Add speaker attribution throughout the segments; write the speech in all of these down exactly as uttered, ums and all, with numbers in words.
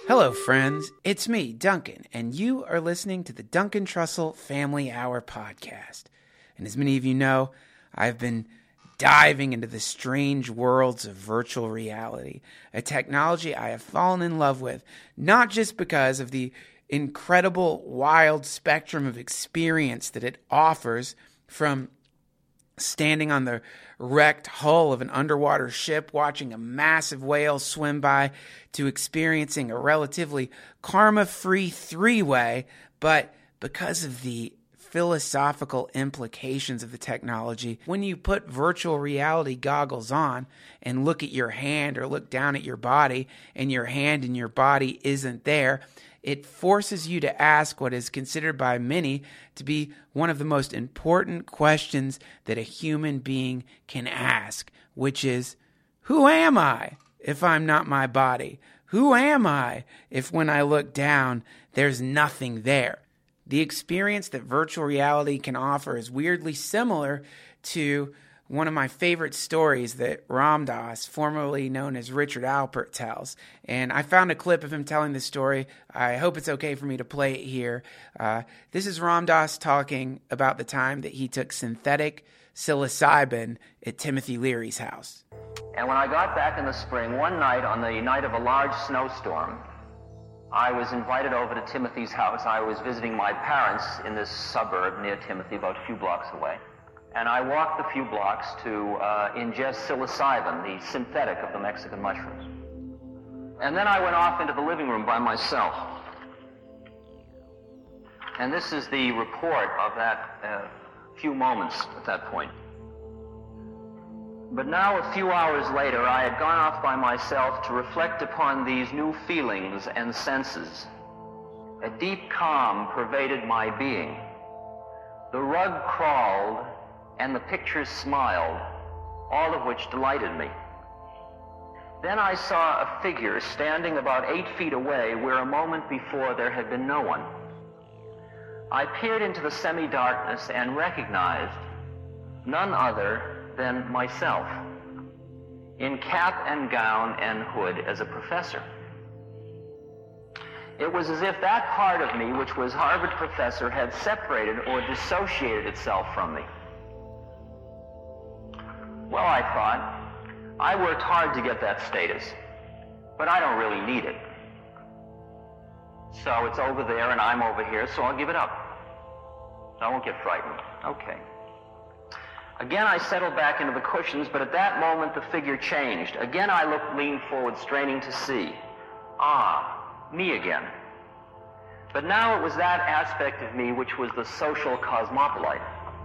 Speaker 1: Hello, friends. It's me, Duncan, and you are listening to the Duncan Trussell Family Hour podcast. And as many of you know, I've been diving into the strange worlds of virtual reality, a technology I have fallen in love with, not just because of the incredible, wild spectrum of experience that it offers, from standing on the wrecked hull of an underwater ship, watching a massive whale swim by, to experiencing a relatively karma-free three-way, but because of the philosophical implications of the technology, when you put virtual reality goggles on and look at your hand or look down at your body, and your hand and your body isn't there, it forces you to ask what is considered by many to be one of the most important questions that a human being can ask, which is, who am I if I'm not my body? Who am I if when I look down, there's nothing there? The experience that virtual reality can offer is weirdly similar to one of my favorite stories that Ram Dass, formerly known as Richard Alpert, tells. And I found a clip of him telling this story. I hope it's okay for me to play it here. Uh, this is Ram Dass talking about the time that he took synthetic psilocybin at Timothy Leary's house.
Speaker 2: And when I got back in the spring, one night on the night of a large snowstorm, I was invited over to Timothy's house. I was visiting my parents in this suburb near Timothy, about a few blocks away. And I walked a few blocks to uh, ingest psilocybin, the synthetic of the Mexican mushrooms. And then I went off into the living room by myself. And this is the report of that uh, few moments at that point. But now, a few hours later, I had gone off by myself to reflect upon these new feelings and senses. A deep calm pervaded my being. The rug crawled, and the pictures smiled, all of which delighted me. Then I saw a figure standing about eight feet away where a moment before there had been no one. I peered into the semi-darkness and recognized none other than myself, in cap and gown and hood as a professor. It was as if that part of me, which was Harvard professor, had separated or dissociated itself from me. Well, I thought, I worked hard to get that status, but I don't really need it. So it's over there and I'm over here, so I'll give it up. I won't get frightened. Okay. Again, I settled back into the cushions, but at that moment the figure changed. Again, I looked, leaned forward, straining to see. Ah, me again. But now it was that aspect of me which was the social cosmopolite.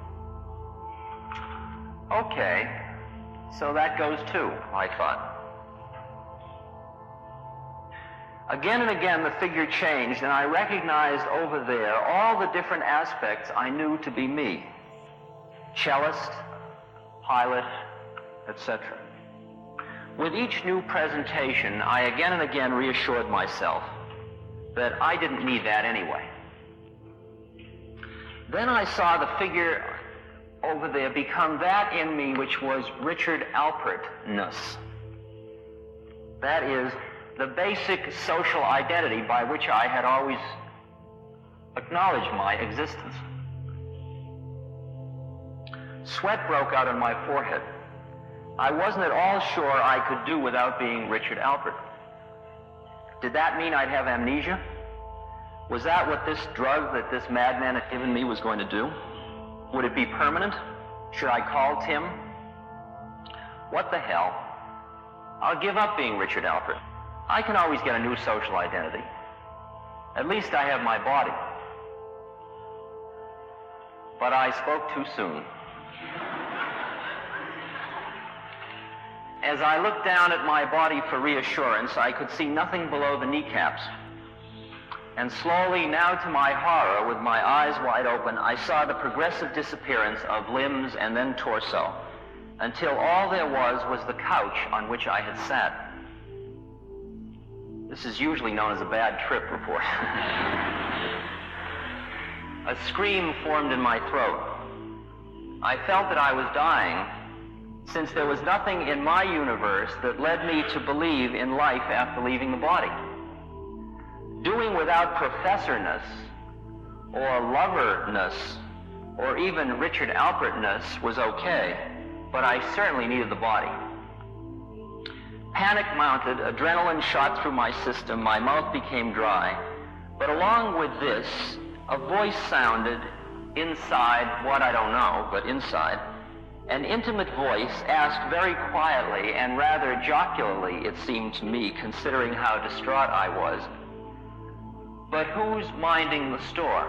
Speaker 2: Okay. So that goes too, I thought. Again and again the figure changed, and I recognized over there all the different aspects I knew to be me. Cellist, pilot, et cetera. With each new presentation, I again and again reassured myself that I didn't need that anyway. Then I saw the figure over there become that in me which was Richard Alpert-ness. That is, the basic social identity by which I had always acknowledged my existence. Sweat broke out on my forehead. I wasn't at all sure I could do without being Richard Alpert. Did that mean I'd have amnesia? Was that what this drug that this madman had given me was going to do? Would it be permanent? Should I call Tim? What the hell? I'll give up being Richard Alpert. I can always get a new social identity. At least I have my body. But I spoke too soon. As I looked down at my body for reassurance, I could see nothing below the kneecaps. And slowly, now to my horror, with my eyes wide open, I saw the progressive disappearance of limbs and then torso, until all there was was the couch on which I had sat. This is usually known as a bad trip report. A scream formed in my throat. I felt that I was dying, since there was nothing in my universe that led me to believe in life after leaving the body. Doing without professorness or loverness or even Richard Alpertness was okay, but I certainly needed the body. Panic mounted, adrenaline shot through my system, my mouth became dry. But along with this, a voice sounded inside, what I don't know, but inside. An intimate voice asked very quietly and rather jocularly, it seemed to me, considering how distraught I was, "But who's minding the store?"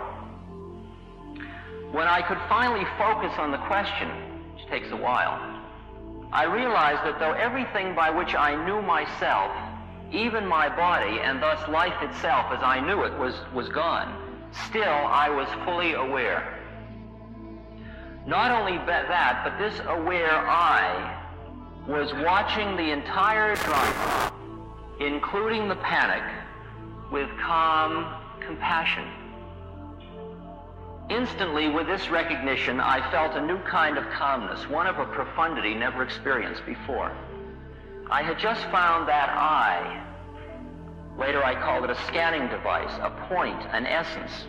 Speaker 2: When I could finally focus on the question, which takes a while, I realized that though everything by which I knew myself, even my body, and thus life itself as I knew it, was, was gone, still I was fully aware. Not only that, but this aware I was watching the entire drama, including the panic, with calm compassion. Instantly, with this recognition, I felt a new kind of calmness, one of a profundity never experienced before. I had just found that I. Later I called it a scanning device, a point, an essence.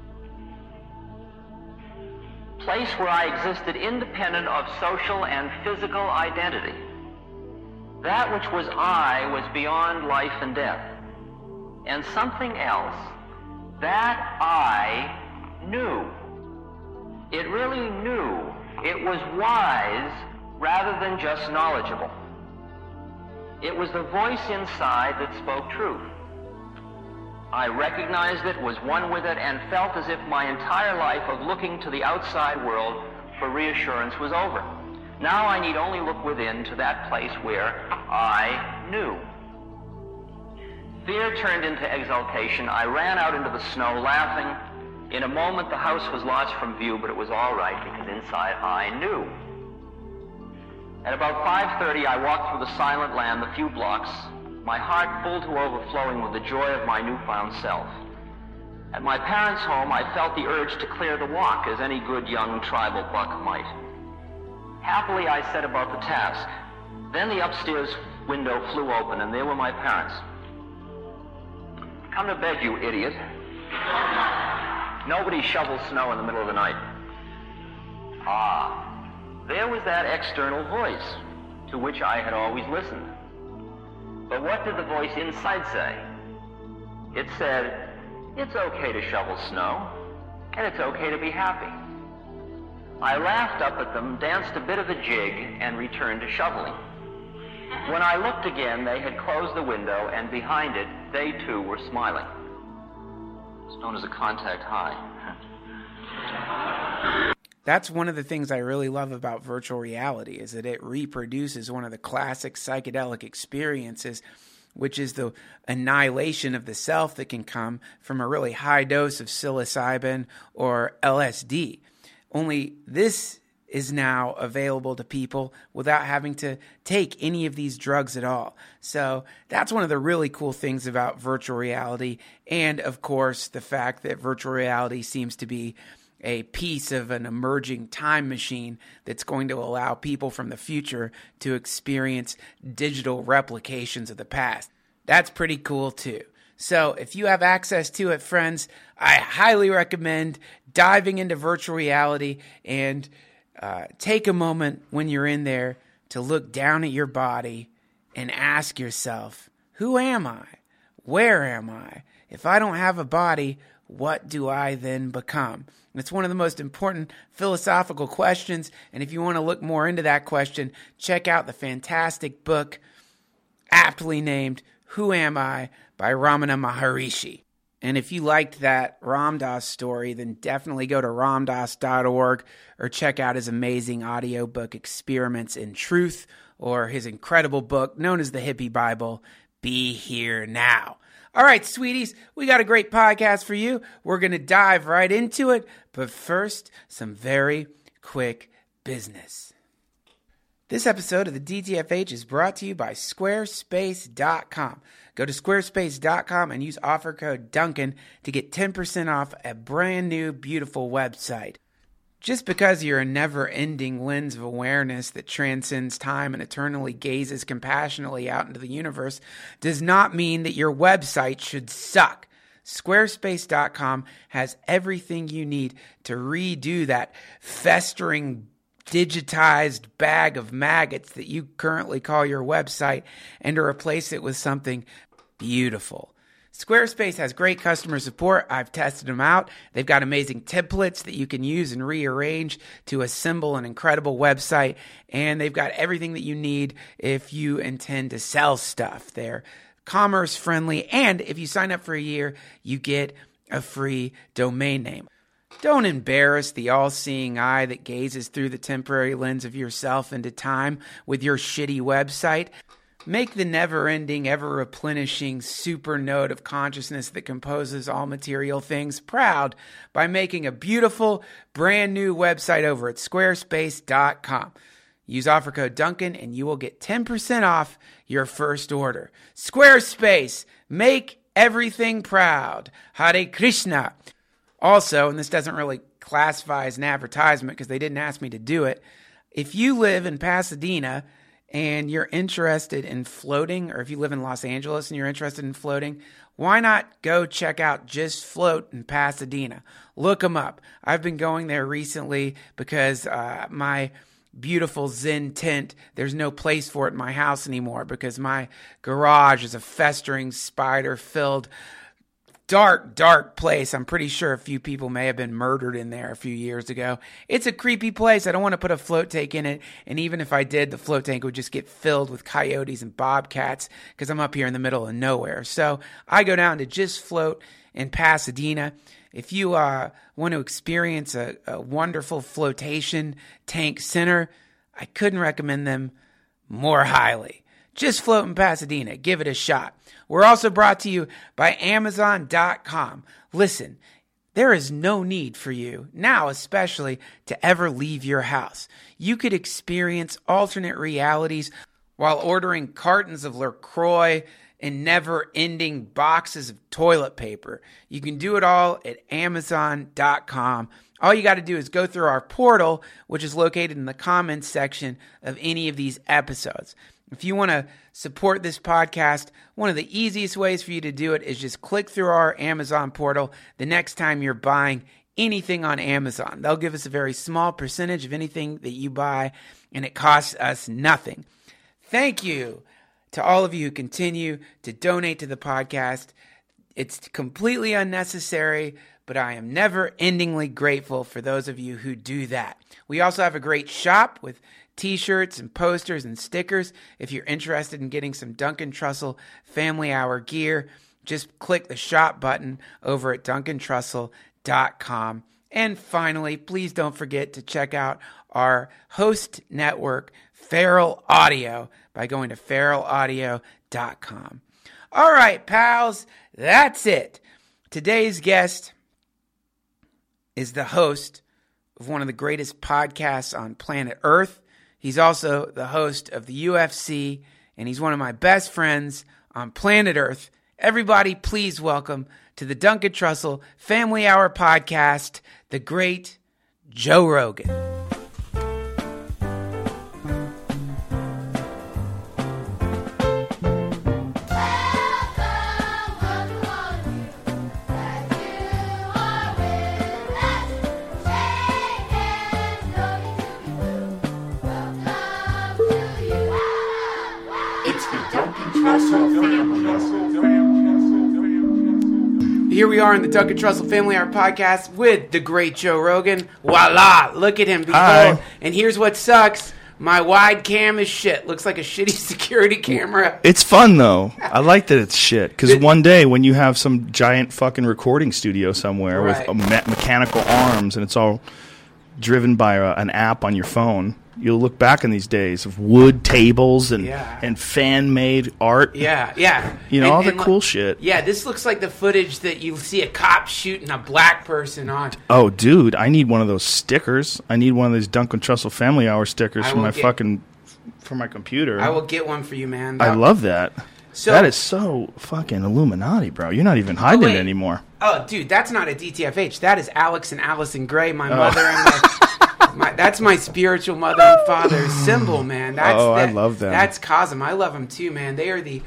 Speaker 2: Place where I existed independent of social and physical identity. That which was I was beyond life and death. And something else, that I knew. It really knew. It was wise rather than just knowledgeable. It was the voice inside that spoke truth. I recognized it, was one with it, and felt as if my entire life of looking to the outside world for reassurance was over. Now I need only look within to that place where I knew. Fear turned into exultation. I ran out into the snow laughing. In a moment the house was lost from view, but it was all right because inside I knew. At about five thirty I walked through the silent land the few blocks, my heart full to overflowing with the joy of my newfound self. At my parents' home I felt the urge to clear the walk, as any good young tribal buck might. Happily I set about the task. Then the upstairs window flew open and there were my parents. "Come to bed, you idiot." Nobody shovels snow in the middle of the night. Ah, there was that external voice to which I had always listened. But what did the voice inside say? It said, "It's okay to shovel snow, and it's okay to be happy." I laughed up at them, danced a bit of a jig, and returned to shoveling. When I looked again, they had closed the window, and behind it, they too were smiling. It's known as a contact high.
Speaker 1: That's one of the things I really love about virtual reality, is that it reproduces one of the classic psychedelic experiences, which is the annihilation of the self that can come from a really high dose of psilocybin or L S D. Only this is now available to people without having to take any of these drugs at all. So that's one of the really cool things about virtual reality. And of course, the fact that virtual reality seems to be a piece of an emerging time machine that's going to allow people from the future to experience digital replications of the past. That's pretty cool too. So if you have access to it, friends, I highly recommend diving into virtual reality and uh, take a moment when you're in there to look down at your body and ask yourself, who am I? Where am I? If I don't have a body, what do I then become? And it's one of the most important philosophical questions. And if you want to look more into that question, check out the fantastic book aptly named Who Am I? By Ramana Maharishi. And if you liked that Ram Dass story, then definitely go to ram dass dot org or check out his amazing audiobook Experiments in Truth, or his incredible book known as the Hippie Bible, Be Here Now. All right, sweeties, we got a great podcast for you. We're going to dive right into it. But first, some very quick business. This episode of the D T F H is brought to you by squarespace dot com. Go to squarespace dot com and use offer code Duncan to get ten percent off a brand new, beautiful website. Just because you're a never-ending lens of awareness that transcends time and eternally gazes compassionately out into the universe does not mean that your website should suck. Squarespace dot com has everything you need to redo that festering, digitized bag of maggots that you currently call your website and to replace it with something beautiful. Squarespace has great customer support. I've tested them out. They've got amazing templates that you can use and rearrange to assemble an incredible website. And they've got everything that you need if you intend to sell stuff. They're commerce friendly. And if you sign up for a year, you get a free domain name. Don't embarrass the all-seeing eye that gazes through the temporary lens of yourself into time with your shitty website. Make the never-ending, ever-replenishing super node of consciousness that composes all material things proud by making a beautiful, brand-new website over at squarespace dot com. Use offer code Duncan and you will get ten percent off your first order. Squarespace, make everything proud. Hare Krishna. Also, and this doesn't really classify as an advertisement because they didn't ask me to do it, if you live in Pasadena and you're interested in floating, or if you live in Los Angeles and you're interested in floating, why not go check out Just Float in Pasadena? Look them up. I've been going there recently because uh, my beautiful Zen tent, there's no place for it in my house anymore because my garage is a festering, spider-filled dark, dark place. I'm pretty sure a few people may have been murdered in there a few years ago. It's a creepy place. I don't want to put a float tank in it. And even if I did, the float tank would just get filled with coyotes and bobcats because I'm up here in the middle of nowhere. So I go down to Just Float in Pasadena. If you uh, want to experience a, a wonderful flotation tank center, I couldn't recommend them more highly. Just Float in Pasadena. Give it a shot. We're also brought to you by Amazon dot com. Listen, there is no need for you, now especially, to ever leave your house. You could experience alternate realities while ordering cartons of LaCroix and never-ending boxes of toilet paper. You can do it all at Amazon dot com. All you got to do is go through our portal, which is located in the comments section of any of these episodes. If you want to support this podcast, one of the easiest ways for you to do it is just click through our Amazon portal the next time you're buying anything on Amazon. They'll give us a very small percentage of anything that you buy, and it costs us nothing. Thank you to all of you who continue to donate to the podcast. It's completely unnecessary, but I am never-endingly grateful for those of you who do that. We also have a great shop with T-shirts and posters and stickers. If you're interested in getting some Duncan Trussell Family Hour gear, just click the shop button over at Duncan Trussell dot com. And finally, please don't forget to check out our host network, Feral Audio, by going to feral audio dot com. All right, pals, that's it. Today's guest is the host of one of the greatest podcasts on planet Earth. He's also the host of the U F C, and he's one of my best friends on planet Earth. Everybody, please welcome to the Duncan Trussell Family Hour podcast, the great Joe Rogan. Here we are in the Duncan Trussell Family Hour podcast with the great Joe Rogan. Voila! Look at him. Behold.
Speaker 3: Hi.
Speaker 1: And here's what sucks. My wide cam is shit. Looks like a shitty security camera.
Speaker 3: It's fun, though. I like that it's shit. Because one day when you have some giant fucking recording studio somewhere
Speaker 1: Right.
Speaker 3: with a me- mechanical arms and it's all driven by a, an app on your phone, you'll look back in these days of wood tables and
Speaker 1: Yeah.
Speaker 3: and fan-made art.
Speaker 1: Yeah, yeah.
Speaker 3: You know,
Speaker 1: And-
Speaker 3: all the
Speaker 1: and
Speaker 3: cool
Speaker 1: look-
Speaker 3: shit.
Speaker 1: Yeah, this looks like the footage that you see a cop shooting a black person on.
Speaker 3: Oh, dude, I need one of those stickers. I need one of those Duncan Trussell Family Hour stickers
Speaker 1: I
Speaker 3: for
Speaker 1: will
Speaker 3: my
Speaker 1: get-
Speaker 3: fucking for my computer.
Speaker 1: I will get one for you, man.
Speaker 3: I love that.
Speaker 1: So-
Speaker 3: that is so fucking Illuminati, bro. You're not even hiding
Speaker 1: wait.
Speaker 3: it anymore.
Speaker 1: Oh, dude, that's not a D T F H. That is Alex and Allison Gray, my
Speaker 3: Oh.
Speaker 1: mother and my... My, that's my spiritual mother and father's symbol, man. That's
Speaker 3: Oh, I
Speaker 1: that,
Speaker 3: love them.
Speaker 1: That's Cosm. I love them too, man. They are the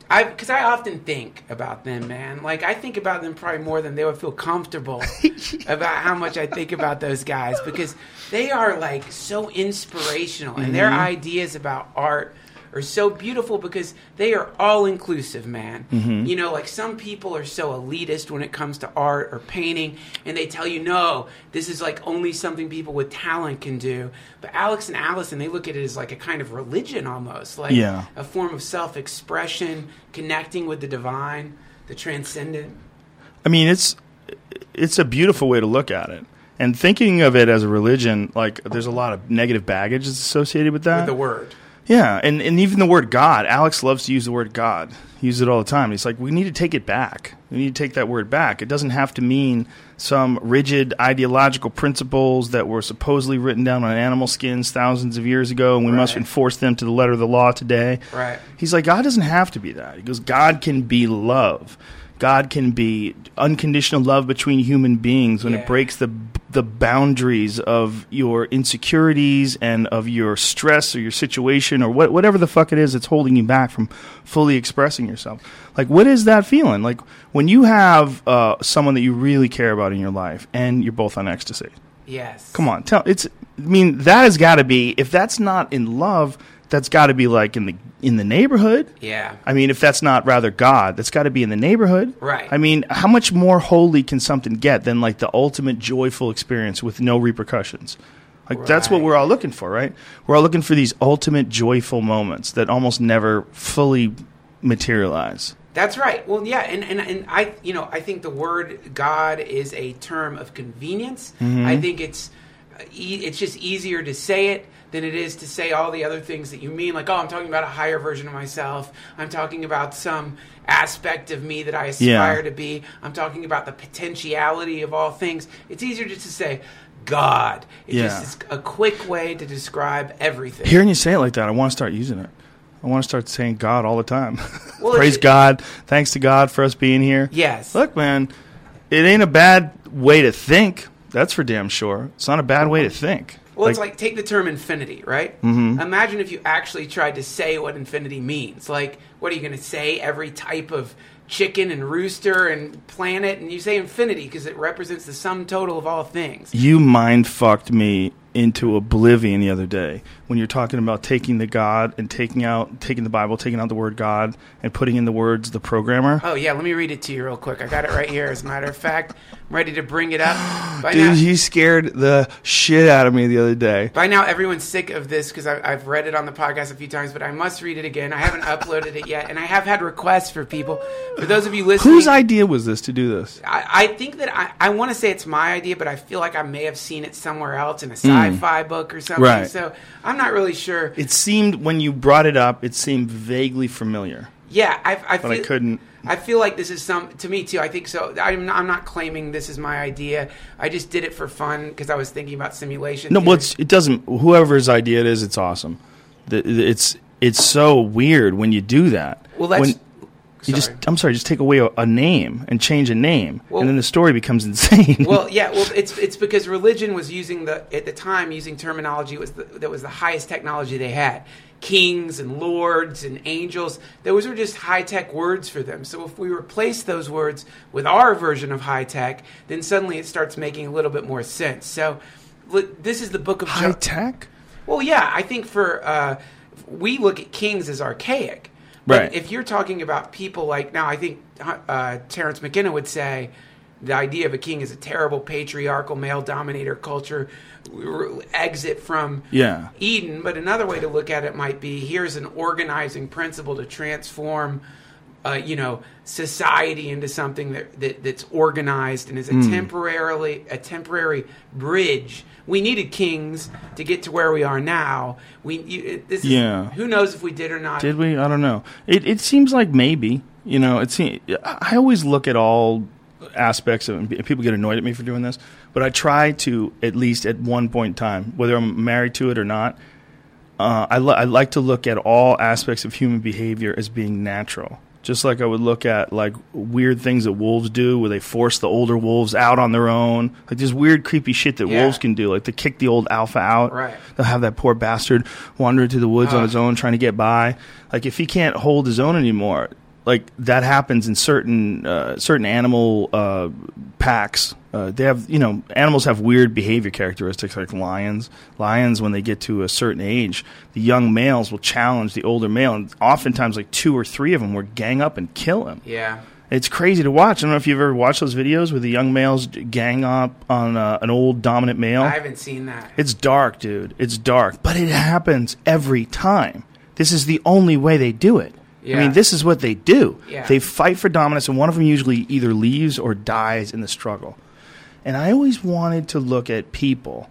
Speaker 1: I because I often think about them, man. Like I think about them probably more than they would feel comfortable about how much I think about those guys, because they are like so inspirational, and mm-hmm. their ideas about art are so beautiful because they are all inclusive, man. Mm-hmm. You know, like some people are so elitist when it comes to art or painting, and they tell you, no, this is like only something people with talent can do. But Alex and Allison, they look at it as like a kind of religion almost, like
Speaker 3: yeah.
Speaker 1: a form of self-expression, connecting with the divine, the transcendent.
Speaker 3: I mean, it's it's a beautiful way to look at it. And thinking of it as a religion, like there's a lot of negative baggage that's associated with that.
Speaker 1: With the word.
Speaker 3: Yeah, and, and even the word God. Alex loves to use the word God. He uses it all the time. He's like, we need to take it back. We need to take that word back. It doesn't have to mean some rigid ideological principles that were supposedly written down on animal skins thousands of years ago, and we right. must enforce them to the letter of the law today.
Speaker 1: Right.
Speaker 3: He's like, God doesn't have to be that. He goes, God can be love. God can be unconditional love between human beings when yeah. it breaks the the boundaries of your insecurities and of your stress or your situation or what, whatever the fuck it is that's holding you back from fully expressing yourself. Like, what is that feeling? Like, when you have uh, someone that you really care about in your life and you're both on ecstasy.
Speaker 1: Yes.
Speaker 3: Come on. tell it's. I mean, that has got to be, if that's not in love, that's got to be like in the in the neighborhood.
Speaker 1: Yeah.
Speaker 3: I mean, if that's not rather God, that's got to be in the neighborhood.
Speaker 1: Right.
Speaker 3: I mean, how much more holy can something get than like the ultimate joyful experience with no repercussions? Like right. that's what we're all looking for, right? We're all looking for these ultimate joyful moments that almost never fully materialize.
Speaker 1: That's right. Well, yeah, and, and, and I, you know, I think the word God is a term of convenience. Mm-hmm. I think it's it's just easier to say it than it is to say all the other things that you mean. Like, oh, I'm talking about a higher version of myself. I'm talking about some aspect of me that I aspire yeah. to be. I'm talking about the potentiality of all things. It's easier just to say God. It's
Speaker 3: yeah.
Speaker 1: just a quick way to describe everything.
Speaker 3: Hearing you say it like that, I want to start using it. I want to start saying God all the time.
Speaker 1: Well,
Speaker 3: Praise God. Thanks to God for us being here.
Speaker 1: Yes.
Speaker 3: Look, man, it ain't a bad way to think. That's for damn sure. It's not a bad way to think.
Speaker 1: Well,
Speaker 3: like,
Speaker 1: it's like, take the term infinity, right?
Speaker 3: Mm-hmm.
Speaker 1: Imagine if you actually tried to say what infinity means. Like, what are you going to say? Every type of chicken and rooster and planet? And you say infinity because it represents the sum total of all things.
Speaker 3: You mind-fucked me into oblivion the other day when you're talking about taking the God and taking out, taking the Bible, taking out the word God and putting in the words the programmer.
Speaker 1: Oh, yeah. Let me read it to you real quick. I got it right here, as a matter of fact. I'm ready to bring it up. By
Speaker 3: Dude,
Speaker 1: now,
Speaker 3: you scared the shit out of me the other day.
Speaker 1: By now, everyone's sick of this because I've read it on the podcast a few times, but I must read it again. I haven't uploaded it yet, and I have had requests for people. For those of you listening...
Speaker 3: Whose idea was this to do this?
Speaker 1: I, I think that... I, I want to say it's my idea, but I feel like I may have seen it somewhere else in a sci-fi mm. book or something.
Speaker 3: Right.
Speaker 1: So I'm not really sure.
Speaker 3: It seemed, when you brought it up, it seemed vaguely familiar.
Speaker 1: Yeah, I, I
Speaker 3: but
Speaker 1: feel,
Speaker 3: I couldn't.
Speaker 1: I feel like this is some to me too. I think so. I'm not, I'm not claiming this is my idea. I just did it for fun because I was thinking about simulation.
Speaker 3: No, well, it's, it doesn't. Whoever's idea it is, it's awesome. The, it's it's so weird when you do that.
Speaker 1: Well, that's.
Speaker 3: When you just, I'm sorry, just take away a, a name and change a name,
Speaker 1: well,
Speaker 3: and then the story becomes insane.
Speaker 1: Well, yeah, well, it's it's because religion was using the at the time using terminology was the, that was the highest technology they had. Kings and lords and angels, those were just high-tech words for them. So if we replace those words with our version of high-tech, then suddenly it starts making a little bit more sense. So look, this is the book of
Speaker 3: high-tech?
Speaker 1: Jo- well, yeah, I think for uh, we look at kings as archaic. But
Speaker 3: right.
Speaker 1: if you're talking about people like, now I think uh, Terence McKenna would say the idea of a king is a terrible patriarchal male dominator culture exit from
Speaker 3: yeah.
Speaker 1: Eden. But another way to look at it might be, here's an organizing principle to transform uh, you know, society into something that, that that's organized and is a mm. temporarily a temporary bridge. We needed kings to get to where we are now. We you, this is,
Speaker 3: yeah.
Speaker 1: Who knows if we did or not?
Speaker 3: Did we? I don't know. It it seems like maybe. You know, it seems, I always look at all aspects of it. People get annoyed at me for doing this, but I try to, at least at one point in time, whether I'm married to it or not, uh, I, li- I like to look at all aspects of human behavior as being natural. Just like I would look at like weird things that wolves do, where they force the older wolves out on their own. Like this weird, creepy shit that
Speaker 1: yeah.
Speaker 3: wolves can do. Like to kick the old alpha out.
Speaker 1: Right.
Speaker 3: They'll have that poor bastard wander into the woods uh. on his own, trying to get by. Like if he can't hold his own anymore, like that happens in certain uh, certain animal uh, packs. Uh, they have, you know, animals have weird behavior characteristics, like lions. Lions, when they get to a certain age, the young males will challenge the older male, and oftentimes, like two or three of them will gang up and kill him.
Speaker 1: Yeah.
Speaker 3: It's crazy to watch. I don't know if you've ever watched those videos where the young males gang up on uh, an old dominant male.
Speaker 1: I haven't seen that.
Speaker 3: It's dark, dude. It's dark. But it happens every time. This is the only way they do it.
Speaker 1: Yeah.
Speaker 3: I mean, this is what they do.
Speaker 1: Yeah.
Speaker 3: They fight for dominance, and one of them usually either leaves or dies in the struggle. And I always wanted to look at people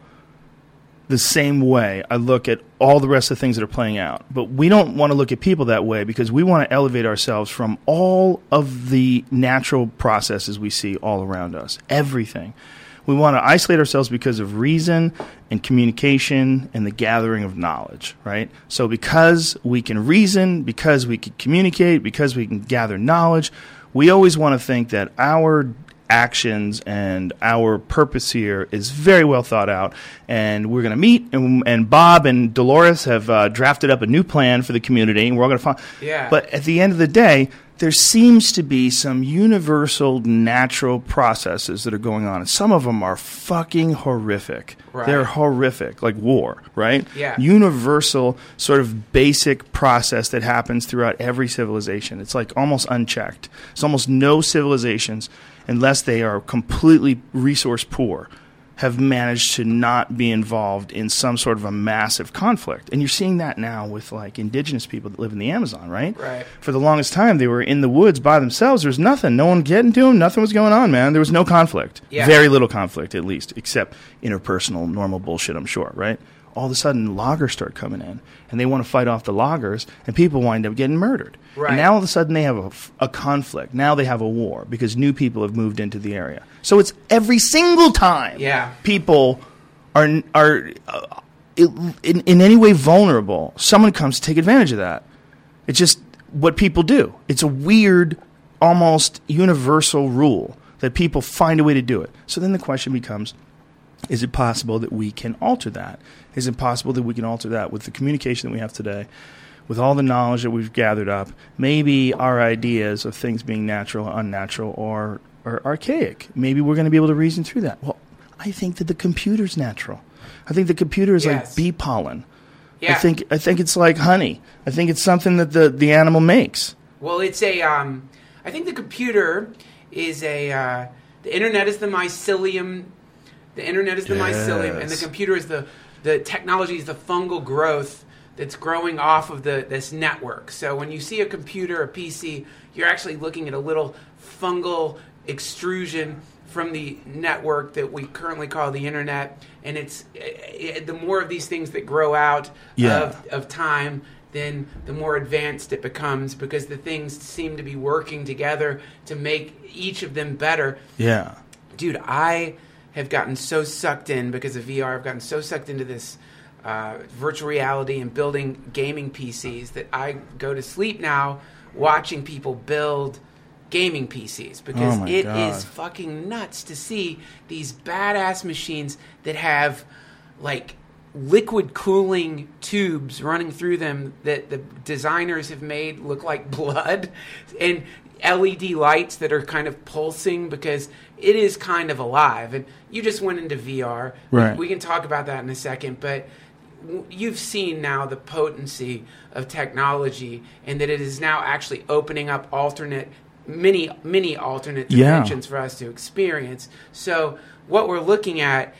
Speaker 3: the same way I look at all the rest of the things that are playing out. But we don't want to look at people that way because we want to elevate ourselves from all of the natural processes we see all around us. Everything. We want to isolate ourselves because of reason and communication and the gathering of knowledge, right? So because we can reason, because we can communicate, because we can gather knowledge, we always want to think that our actions and our purpose here is very well thought out, and we're going to meet, and, and Bob and Dolores have uh, drafted up a new plan for the community, and we're all going to find.
Speaker 1: Yeah.
Speaker 3: But at the end of the day, there seems to be some universal natural processes that are going on, and some of them are fucking horrific.
Speaker 1: Right.
Speaker 3: They're horrific, like war, right?
Speaker 1: Yeah.
Speaker 3: Universal sort of basic process that happens throughout every civilization. It's like almost unchecked. There's almost no civilizations, unless they are completely resource poor, have managed to not be involved in some sort of a massive conflict. And you're seeing that now with, like, indigenous people that live in the Amazon, right?
Speaker 1: Right.
Speaker 3: For the longest time, they were in the woods by themselves. There was nothing. No one getting to them. Nothing was going on, man. There was no conflict.
Speaker 1: Yeah.
Speaker 3: Very little conflict, at least, except interpersonal, normal bullshit, I'm sure, right? All of a sudden, loggers start coming in, and they want to fight off the loggers, and people wind up getting murdered.
Speaker 1: Right.
Speaker 3: And now all of a sudden they have a, a conflict. Now they have a war because new people have moved into the area. So it's every single time
Speaker 1: Yeah.
Speaker 3: people are are uh, in, in any way vulnerable, someone comes to take advantage of that. It's just what people do. It's a weird, almost universal rule that people find a way to do it. So then the question becomes, is it possible that we can alter that? Is it possible that we can alter that with the communication that we have today, with all the knowledge that we've gathered up? Maybe our ideas of things being natural, unnatural, or, or archaic. Maybe we're going to be able to reason through that. Well, I think that the computer's natural. I think the computer is
Speaker 1: Yes.
Speaker 3: like bee pollen.
Speaker 1: Yeah.
Speaker 3: I think I think it's like honey. I think it's something that the, the animal makes.
Speaker 1: Well, it's a. Um, I think the computer is a. Uh, the internet is the mycelium. The internet is the mycelium, and the
Speaker 3: Yes.
Speaker 1: computer is the the technology is the fungal growth that's growing off of the this network. So when you see a computer, a P C, you're actually looking at a little fungal extrusion from the network that we currently call the internet. And it's uh, the more of these things that grow out
Speaker 3: Yeah.
Speaker 1: of, of time, then the more advanced it becomes, because the things seem to be working together to make each of them better.
Speaker 3: Yeah.
Speaker 1: Dude, I have gotten so sucked in because of V R. I've gotten so sucked into this uh, virtual reality and building gaming P Cs that I go to sleep now watching people build gaming P Cs, because
Speaker 3: Oh my
Speaker 1: it
Speaker 3: God.
Speaker 1: is fucking nuts to see these badass machines that have like liquid cooling tubes running through them that the designers have made look like blood, and L E D lights that are kind of pulsing because it is kind of alive. And you just went into V R.
Speaker 3: Right.
Speaker 1: We, we can talk about that in a second, but w- you've seen now the potency of technology, and that it is now actually opening up alternate, many, many alternate
Speaker 3: Yeah.
Speaker 1: dimensions for us to experience. So what we're looking at,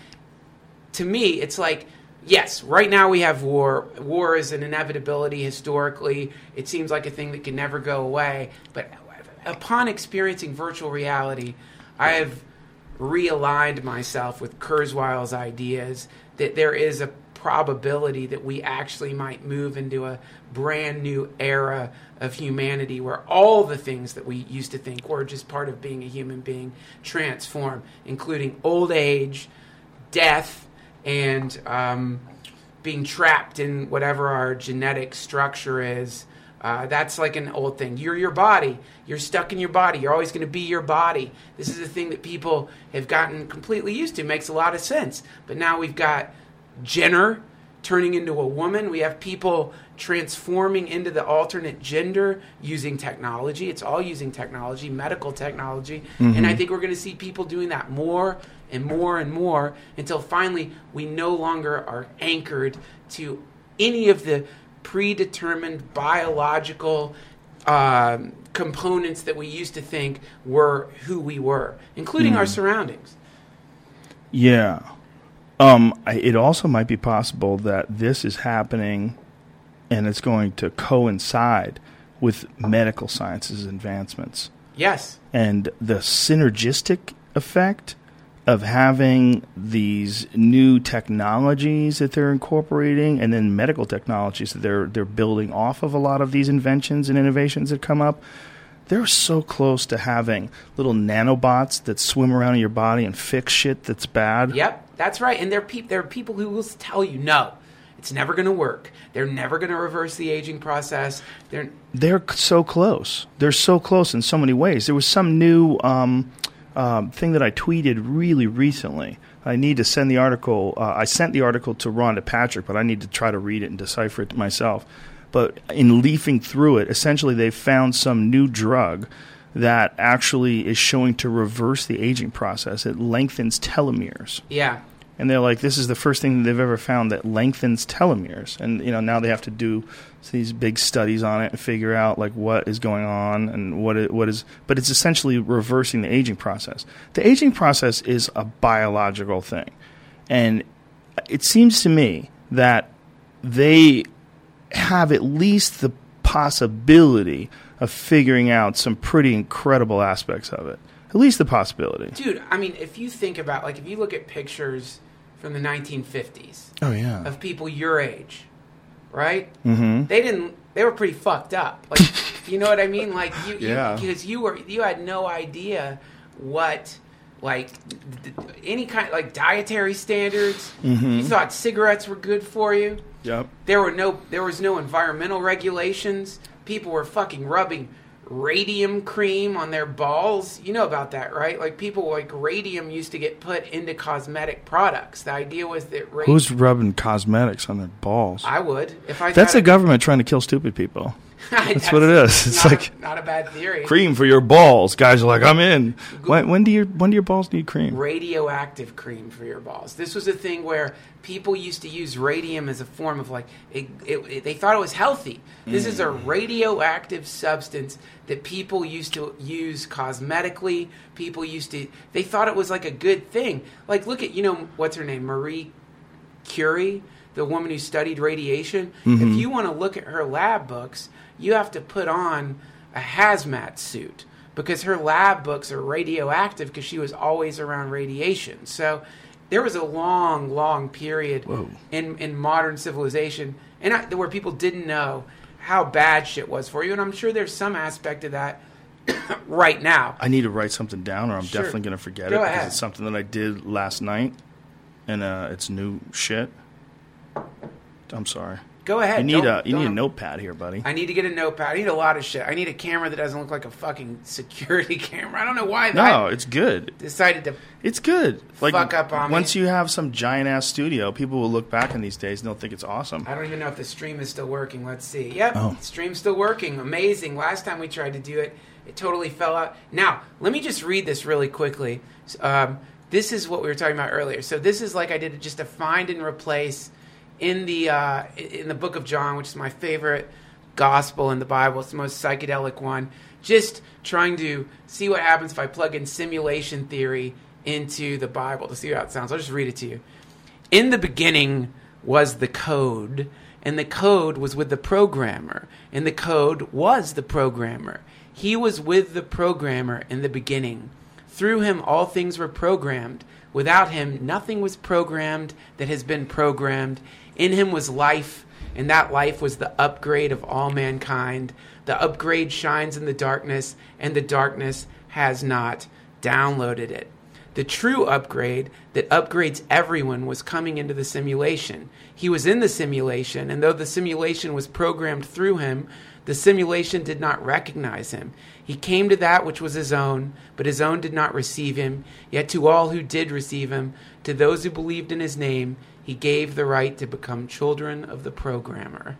Speaker 1: to me, it's like, yes, right now we have war. War is an inevitability historically. It seems like a thing that can never go away. But upon experiencing virtual reality, I have realigned myself with Kurzweil's ideas that there is a probability that we actually might move into a brand new era of humanity where all the things that we used to think were just part of being a human being transform, including old age, death, and um, being trapped in whatever our genetic structure is. Uh, that's like an old thing. You're your body. You're stuck in your body. You're always going to be your body. This is a thing that people have gotten completely used to. Makes a lot of sense. But now we've got Jenner turning into a woman. We have people transforming into the alternate gender using technology. It's all using technology, medical technology. Mm-hmm. And I think we're going to see people doing that more and more and more until finally we no longer are anchored to any of the predetermined biological um, components that we used to think were who we were, including mm. our surroundings.
Speaker 3: Yeah. Um, I, it also might be possible that this is happening and it's going to coincide with medical science's advancements.
Speaker 1: Yes.
Speaker 3: And the synergistic effect of having these new technologies that they're incorporating and then medical technologies that they're they're building off of a lot of these inventions and innovations that come up. They're so close to having little nanobots that swim around in your body and fix shit that's bad.
Speaker 1: Yep, that's right. And there are, peop- there are people who will tell you, no, it's never going to work. They're never going to reverse the aging process. They're
Speaker 3: They're so close. They're so close in so many ways. There was some new um, um, thing that I tweeted really recently. I need to send the article. Uh, I sent the article to Rhonda Patrick, but I need to try to read it and decipher it myself. But in leafing through it, essentially they found some new drug that actually is showing to reverse the aging process. It lengthens telomeres.
Speaker 1: Yeah.
Speaker 3: And they're like, this is the first thing that they've ever found that lengthens telomeres. And, you know, now they have to do these big studies on it and figure out, like, what is going on and what it, what is... But it's essentially reversing the aging process. The aging process is a biological thing. And it seems to me that they have at least the possibility of figuring out some pretty incredible aspects of it. At least the possibility.
Speaker 1: Dude, I mean, if you think about, like, if you look at pictures from the nineteen fifties
Speaker 3: oh, yeah.
Speaker 1: of people your age, right?
Speaker 3: Mm-hmm.
Speaker 1: They didn't, they were pretty fucked up. Like, you know what I mean? Like, you,
Speaker 3: yeah.
Speaker 1: because you, you were, you had no idea what, like, th- any kind, like, dietary standards.
Speaker 3: Mm-hmm.
Speaker 1: You thought cigarettes were good for you.
Speaker 3: Yep.
Speaker 1: There were no, there was no environmental regulations. People were fucking rubbing radium cream on their balls. You know about that, right? Like, people, like, radium used to get put into cosmetic products. The idea was that radium...
Speaker 3: Who's rubbing cosmetics on their balls?
Speaker 1: I would. If I
Speaker 3: That's the
Speaker 1: a...
Speaker 3: government trying to kill stupid people. That's, That's what it is. It's
Speaker 1: not
Speaker 3: like
Speaker 1: a, not a bad theory.
Speaker 3: Cream for your balls. Guys are like, I'm in. When, when do your when do your balls need cream?
Speaker 1: Radioactive cream for your balls. This was a thing where people used to use radium as a form of, like, it, it, it, they thought it was healthy. This mm. is a radioactive substance that people used to use cosmetically. People used to, they thought it was like a good thing. Like, look at, you know, what's her name? Marie Curie, the woman who studied radiation. Mm-hmm. If you want to look at her lab books, you have to put on a hazmat suit because her lab books are radioactive because she was always around radiation. So there was a long, long period in, in modern civilization and I, where people didn't know how bad shit was for you. And I'm sure there's some aspect of that right now.
Speaker 3: I need to write something down or I'm
Speaker 1: sure.
Speaker 3: definitely going to forget
Speaker 1: Go
Speaker 3: it
Speaker 1: ahead.
Speaker 3: because it's something that I did last night and uh, it's new shit. I'm sorry.
Speaker 1: Go ahead.
Speaker 3: You need
Speaker 1: don't,
Speaker 3: a you need a
Speaker 1: don't.
Speaker 3: notepad here, buddy.
Speaker 1: I need to get a notepad. I need a lot of shit. I need a camera that doesn't look like a fucking security camera. I don't know why
Speaker 3: No,
Speaker 1: that
Speaker 3: it's good.
Speaker 1: decided to
Speaker 3: It's good. Like,
Speaker 1: fuck up on me.
Speaker 3: once you have some giant ass studio, people will look back in these days and they'll think it's awesome.
Speaker 1: I don't even know if the stream is still working. Let's see. Yep,
Speaker 3: Oh.
Speaker 1: the stream's still working. Amazing. Last time we tried to do it, it totally fell out. Now, let me just read this really quickly. Um, this is what we were talking about earlier. So this is like I did just a find and replace in the uh, in the book of John, which is my favorite gospel in the Bible. It's the most psychedelic one. Just trying to see what happens if I plug in simulation theory into the Bible to see how it sounds. I'll just read it to you. In the beginning was the code, and the code was with the programmer, and the code was the programmer. He was with the programmer in the beginning. Through him all things were programmed. Without him nothing was programmed that has been programmed. In him was life, and that life was the upgrade of all mankind. The upgrade shines in the darkness, and the darkness has not downloaded it. The true upgrade that upgrades everyone was coming into the simulation. He was in the simulation, and though the simulation was programmed through him, the simulation did not recognize him. He came to that which was his own, but his own did not receive him. Yet to all who did receive him, to those who believed in his name, he gave the right to become children of the programmer.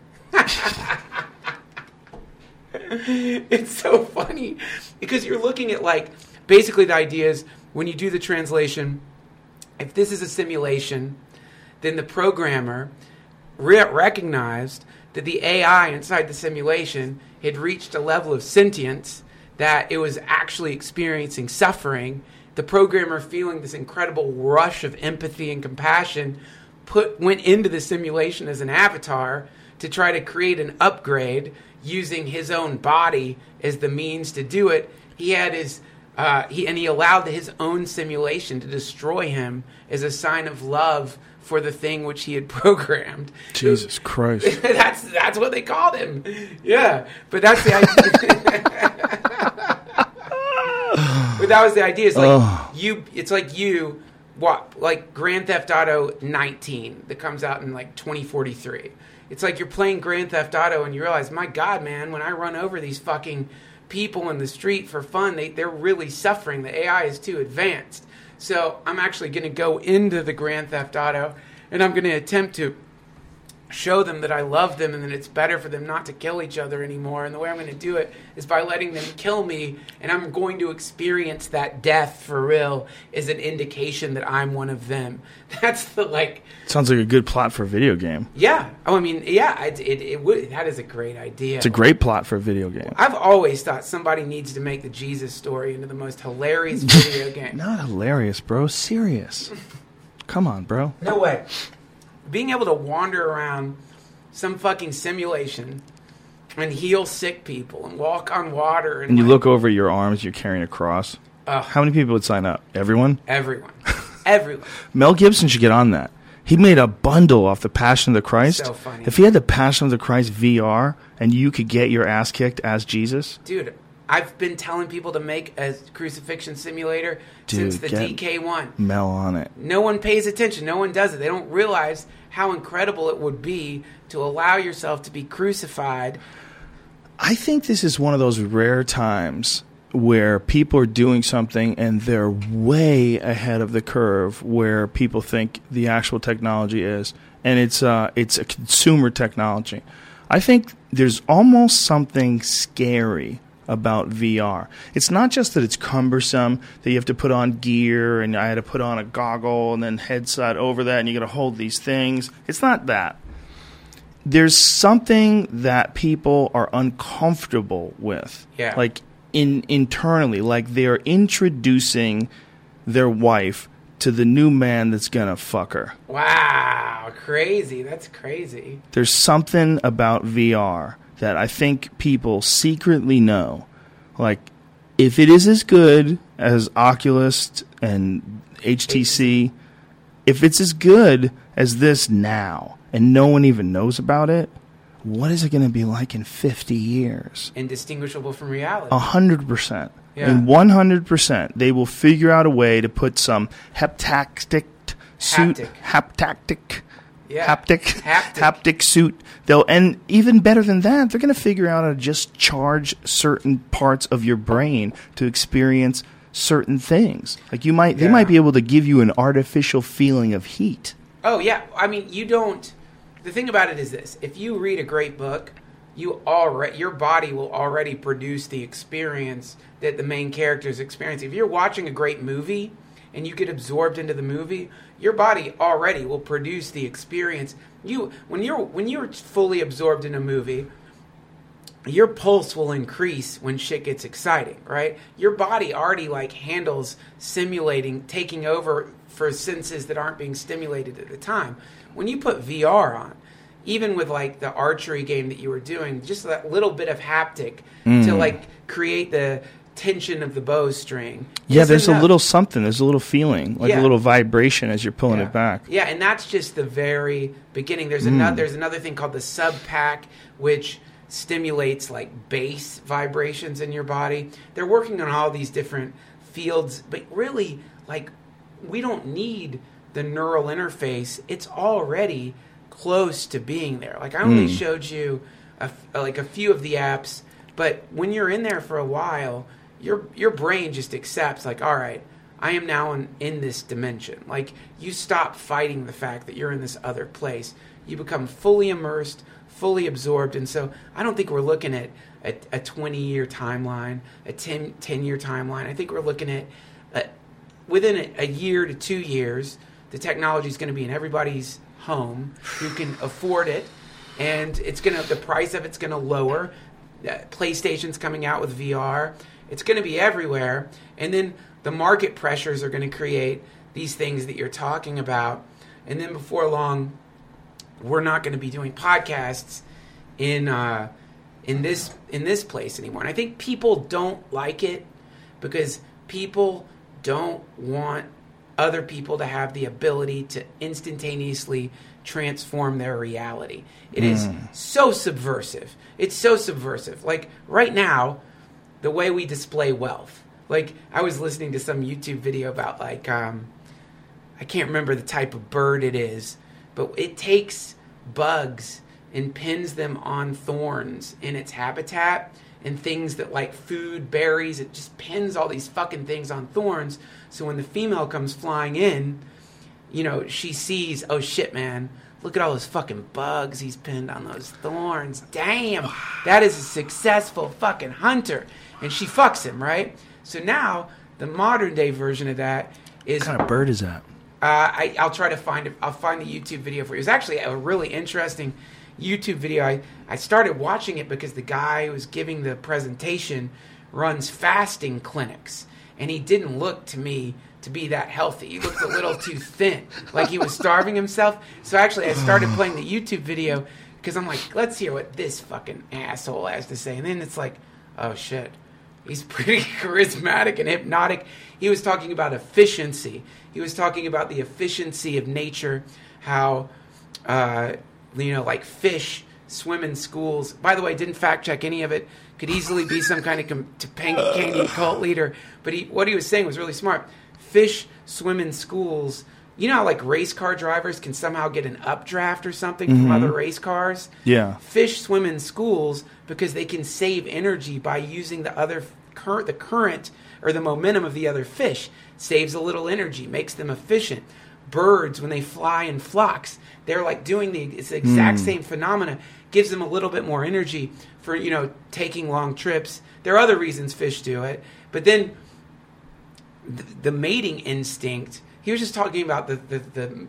Speaker 1: It's so funny because you're looking at, like, basically the idea is when you do the translation, if this is a simulation, then the programmer re- recognized that the A I inside the simulation had reached a level of sentience that it was actually experiencing suffering. The programmer, feeling this incredible rush of empathy and compassion, put went into the simulation as an avatar to try to create an upgrade using his own body as the means to do it. He had his uh, he and he allowed his own simulation to destroy him as a sign of love for the thing which he had programmed.
Speaker 3: Jesus Christ.
Speaker 1: that's that's what they called him. Yeah, but that's the idea. But that was the idea. It's like oh. you. It's like you. What? Like Grand Theft Auto nineteen that comes out in like twenty forty-three. It's like you're playing Grand Theft Auto and you realize, my God, man, when I run over these fucking people in the street for fun, they, they're really suffering. The A I is too advanced. So I'm actually going to go into the Grand Theft Auto and I'm going to attempt to show them that I love them and that it's better for them not to kill each other anymore. And the way I'm going to do it is by letting them kill me, and I'm going to experience that death for real as an indication that I'm one of them. That's the, like...
Speaker 3: Sounds like a good plot for a video game.
Speaker 1: Yeah. Oh, I mean, yeah, it, it, it would. That is a great idea.
Speaker 3: It's a great plot for a video game.
Speaker 1: I've always thought somebody needs to make the Jesus story into the most hilarious video game.
Speaker 3: Not hilarious, bro. Serious. Come on, bro.
Speaker 1: No way. Being able to wander around some fucking simulation and heal sick people and walk on water. And,
Speaker 3: and you
Speaker 1: like,
Speaker 3: look over your arms, you're carrying a cross.
Speaker 1: Uh,
Speaker 3: How many people would sign up? Everyone?
Speaker 1: Everyone. Everyone.
Speaker 3: Mel Gibson should get on that. He made a bundle off the Passion of the Christ.
Speaker 1: So funny.
Speaker 3: If he had the Passion of the Christ V R and you could get your ass kicked as Jesus.
Speaker 1: Dude, I've been telling people to make a crucifixion simulator
Speaker 3: Dude,
Speaker 1: since the D K one.
Speaker 3: Mel on it.
Speaker 1: No one pays attention. No one does it. They don't realize how incredible it would be to allow yourself to be crucified.
Speaker 3: I think this is one of those rare times where people are doing something and they're way ahead of the curve where people think the actual technology is. And it's uh, it's a consumer technology. I think there's almost something scary about V R. It's not just that it's cumbersome, that you have to put on gear and I had to put on a goggle and then headset over that and you got to hold these things. It's not that. There's something that people are uncomfortable with.
Speaker 1: Yeah.
Speaker 3: Like in internally, like they're introducing their wife to the new man that's going to fuck her.
Speaker 1: Wow, crazy. That's crazy.
Speaker 3: There's something about V R that I think people secretly know. Like, if it is as good as Oculus and H T C, if it's as good as this now, and no one even knows about it, what is it going to be like in fifty years?
Speaker 1: Indistinguishable from reality.
Speaker 3: A hundred percent.
Speaker 1: Yeah.
Speaker 3: And one hundred percent, they will figure out a way to put some haptic suit,
Speaker 1: Haptic.
Speaker 3: haptic,
Speaker 1: Yeah.
Speaker 3: haptic,
Speaker 1: Haptic.
Speaker 3: haptic suit. They'll, and even better than that, they're going to figure out how to just charge certain parts of your brain to experience certain things. Like you might, they
Speaker 1: Yeah.
Speaker 3: might be able to give you an artificial feeling of heat.
Speaker 1: Oh, yeah. I mean, you don't... The thing about it is this. If you read a great book, you already, your body will already produce the experience that the main character is experiencing. If you're watching a great movie and you get absorbed into the movie, your body already will produce the experience. You when you're when you're fully absorbed in a movie, your pulse will increase when shit gets exciting, right? Your body already like handles simulating, taking over for senses that aren't being stimulated at the time. When you put V R on, even with like the archery game that you were doing, just that little bit of haptic
Speaker 3: Mm.
Speaker 1: to like create the tension of the bowstring.
Speaker 3: Yeah,
Speaker 1: is
Speaker 3: there's
Speaker 1: enough.
Speaker 3: a little something. There's a little feeling, like
Speaker 1: Yeah.
Speaker 3: a little vibration as you're pulling
Speaker 1: Yeah.
Speaker 3: it back.
Speaker 1: Yeah, and that's just the very beginning. There's
Speaker 3: Mm.
Speaker 1: another there's another thing called the sub-pack, which stimulates like bass vibrations in your body. They're working on all these different fields, but really like we don't need the neural interface. It's already close to being there. Like I only mm. showed you a, like a few of the apps, but when you're in there for a while, your your brain just accepts like, all right, I am now in, in this dimension. Like you stop fighting the fact that you're in this other place. You become fully immersed, fully absorbed. And so I don't think we're looking at a, a twenty-year timeline, a ten-year timeline. I think we're looking at a, within a, a year to two years, the technology is going to be in everybody's home who can afford it, and it's going to the price of it's going to lower. Uh, PlayStation's coming out with V R. It's going to be everywhere, and then the market pressures are going to create these things that you're talking about, and then before long, we're not going to be doing podcasts in uh, in this in this place anymore. And I think people don't like it because people don't want other people to have the ability to instantaneously transform their reality. It mm. is so subversive. It's so subversive. Like right now, the way we display wealth. Like I was listening to some YouTube video about like um, I can't remember the type of bird it is, but it takes bugs and pins them on thorns in its habitat and things that like food, berries. It just pins all these fucking things on thorns. So when the female comes flying in, you know, she sees, oh shit, man, look at all those fucking bugs he's pinned on those thorns. Damn, that is a successful fucking hunter. And she fucks him, right? So now the modern day version of that is...
Speaker 3: What kind of bird is that?
Speaker 1: Uh, I, I'll try to find it. I'll find the YouTube video for you. It was actually a really interesting YouTube video. I, I started watching it because the guy who was giving the presentation runs fasting clinics. And he didn't look to me to be that healthy. He looked a little too thin, like he was starving himself. So actually I started playing the YouTube video because I'm like, let's hear what this fucking asshole has to say. And then it's like, oh shit, he's pretty charismatic and hypnotic. He was talking about efficiency. He was talking about the efficiency of nature, how, uh, you know, like fish swim in schools. By the way, didn't fact check any of it. Could easily be some kind of com- Topanga cult leader. But he, what he was saying was really smart. Fish swim in schools. You know how like race car drivers can somehow get an updraft or something mm-hmm. from other race cars?
Speaker 3: Yeah.
Speaker 1: Fish swim in schools because they can save energy by using the other current, the current or the momentum of the other fish. Saves a little energy, makes them efficient. Birds, when they fly in flocks, they're like doing the, it's the exact mm. same phenomena. Gives them a little bit more energy for, you know, taking long trips. There are other reasons fish do it. But then the, the mating instinct, he was just talking about the, the, the, the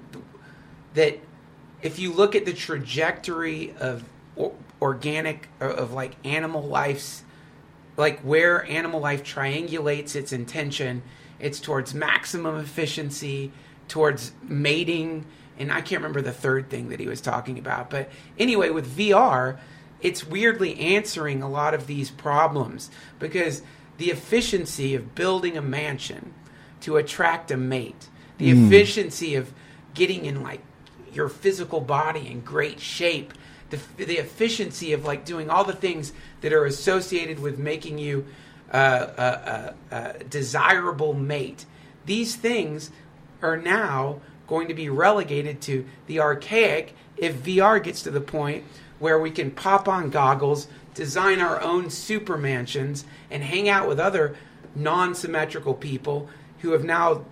Speaker 1: that if you look at the trajectory of or, organic, of like animal life's, like where animal life triangulates its intention, it's towards maximum efficiency, towards mating, and I can't remember the third thing that he was talking about. But anyway, with V R, it's weirdly answering a lot of these problems because the efficiency of building a mansion to attract a mate, the mm. efficiency of getting in like your physical body in great shape, the the efficiency of like doing all the things that are associated with making you uh, a, a, a desirable mate. These things are now going to be relegated to the archaic if V R gets to the point where we can pop on goggles, design our own super mansions, and hang out with other non-symmetrical people who have now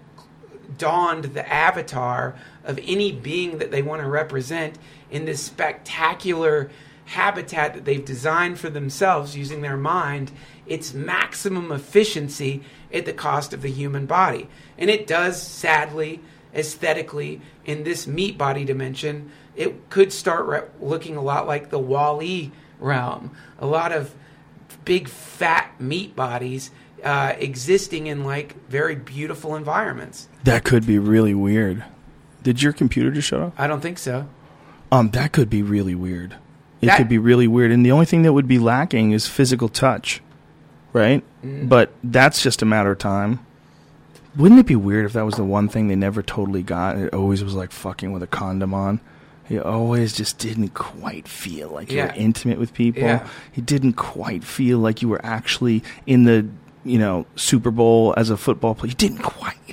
Speaker 1: donned the avatar of any being that they want to represent in this spectacular habitat that they've designed for themselves using their mind. It's maximum efficiency at the cost of the human body. And it does, sadly, aesthetically, in this meat body dimension, it could start re- looking a lot like the Wall-E realm. A lot of big, fat meat bodies uh, existing in, like, very beautiful environments.
Speaker 3: That could be really weird. Did your computer just shut off?
Speaker 1: I don't think so.
Speaker 3: Um, that could be really weird. It
Speaker 1: that,
Speaker 3: could be really weird. And the only thing that would be lacking is physical touch, right? Mm. But that's just a matter of time. Wouldn't it be weird if that was the one thing they never totally got? It always was like fucking with a condom on. He always just didn't quite feel like you yeah. were intimate with people.
Speaker 1: Yeah.
Speaker 3: He didn't quite feel like you were actually in the, you know, Super Bowl as a football player. You didn't quite. It just,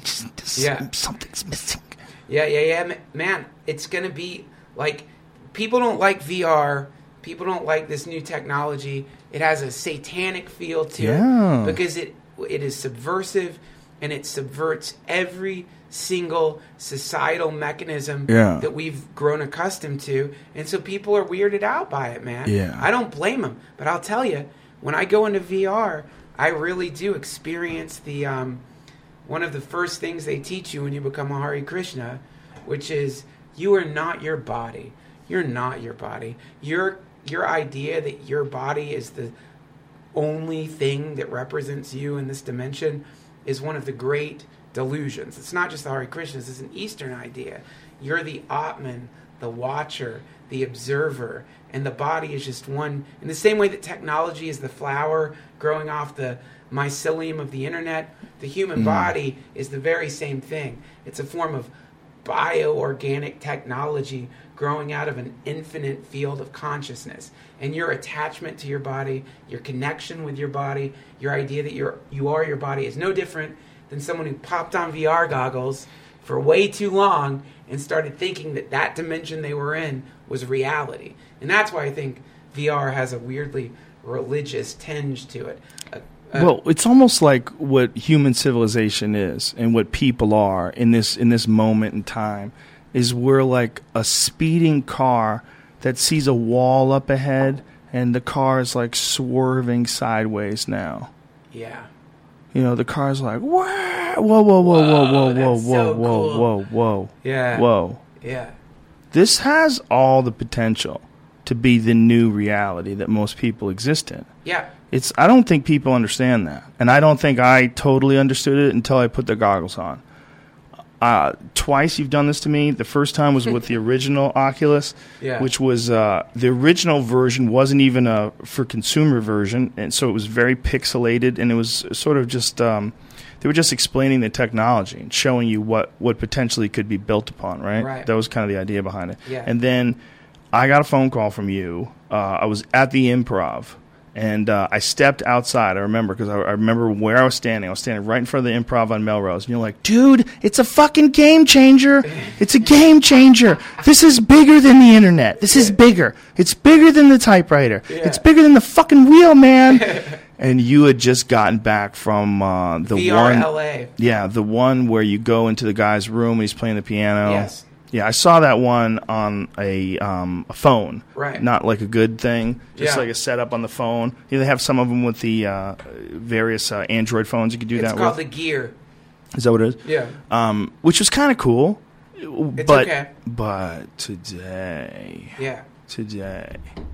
Speaker 1: Yeah.
Speaker 3: Something's missing.
Speaker 1: Yeah, yeah, yeah, ma- man. It's gonna be like people don't like V R. People don't like this new technology. It has a satanic feel to
Speaker 3: Yeah.
Speaker 1: it because it it is subversive and it subverts every single societal mechanism
Speaker 3: Yeah.
Speaker 1: that we've grown accustomed to, and so people are weirded out by it, man.
Speaker 3: Yeah.
Speaker 1: I don't blame them, but I'll tell you, when I go into V R, I really do experience the um, one of the first things they teach you when you become a Hare Krishna, which is you are not your body. You're not your body. Your your idea that your body is the only thing that represents you in this dimension is one of the great delusions. It's not just the Hare Krishnas, it's an Eastern idea. You're the Atman, the watcher, the observer, and the body is just one. In the same way that technology is the flower growing off the mycelium of the internet, the human mm. body is the very same thing. It's a form of bioorganic technology growing out of an infinite field of consciousness. And your attachment to your body, your connection with your body, your idea that you're you are your body is no different than someone who popped on V R goggles for way too long and started thinking that that dimension they were in was reality. And that's why I think V R has a weirdly religious tinge to it. Uh, uh,
Speaker 3: well, it's almost like what human civilization is and what people are in this in this moment in time is we're like a speeding car that sees a wall up ahead and the car is like swerving sideways now.
Speaker 1: Yeah.
Speaker 3: You know, the car's like, whoa, whoa, whoa, whoa, whoa, whoa, whoa, whoa,
Speaker 1: so
Speaker 3: whoa,
Speaker 1: cool.
Speaker 3: whoa, whoa.
Speaker 1: Yeah.
Speaker 3: Whoa.
Speaker 1: Yeah.
Speaker 3: This has all the potential to be the new reality that most people exist in.
Speaker 1: Yeah.
Speaker 3: It's. I don't think people understand that. And I don't think I totally understood it until I put the goggles on. Uh, twice you've done this to me. The first time was with the original Oculus,
Speaker 1: Yeah.
Speaker 3: which was uh, the original version wasn't even a for consumer version, and so it was very pixelated, and it was sort of just um, they were just explaining the technology and showing you what, what potentially could be built upon, right?
Speaker 1: Right.
Speaker 3: That was kind of the idea behind it.
Speaker 1: Yeah.
Speaker 3: And then I got a phone call from you. Uh, I was at the Improv. And uh, I stepped outside, I remember, because I, I remember where I was standing. I was standing right in front of the Improv on Melrose. And you're like, dude, it's a fucking game changer. It's a game changer. This is bigger than the internet. This is bigger. It's bigger than the typewriter.
Speaker 1: Yeah.
Speaker 3: It's bigger than the fucking wheel, man. And you had just gotten back from uh, the
Speaker 1: V R
Speaker 3: one.
Speaker 1: L A.
Speaker 3: Yeah, the one where you go into the guy's room and he's playing the piano.
Speaker 1: Yes.
Speaker 3: Yeah, I saw that one on a um, a phone,
Speaker 1: Right.
Speaker 3: Not like a good thing, just
Speaker 1: Yeah.
Speaker 3: like a setup on the phone. Yeah, they have some of them with the uh, various uh, Android phones you can do
Speaker 1: It's
Speaker 3: that
Speaker 1: called
Speaker 3: with.
Speaker 1: the Gear.
Speaker 3: Is that what it is?
Speaker 1: Yeah.
Speaker 3: Um, which was kind of cool.
Speaker 1: It's
Speaker 3: but,
Speaker 1: okay.
Speaker 3: But today,
Speaker 1: Yeah.
Speaker 3: today,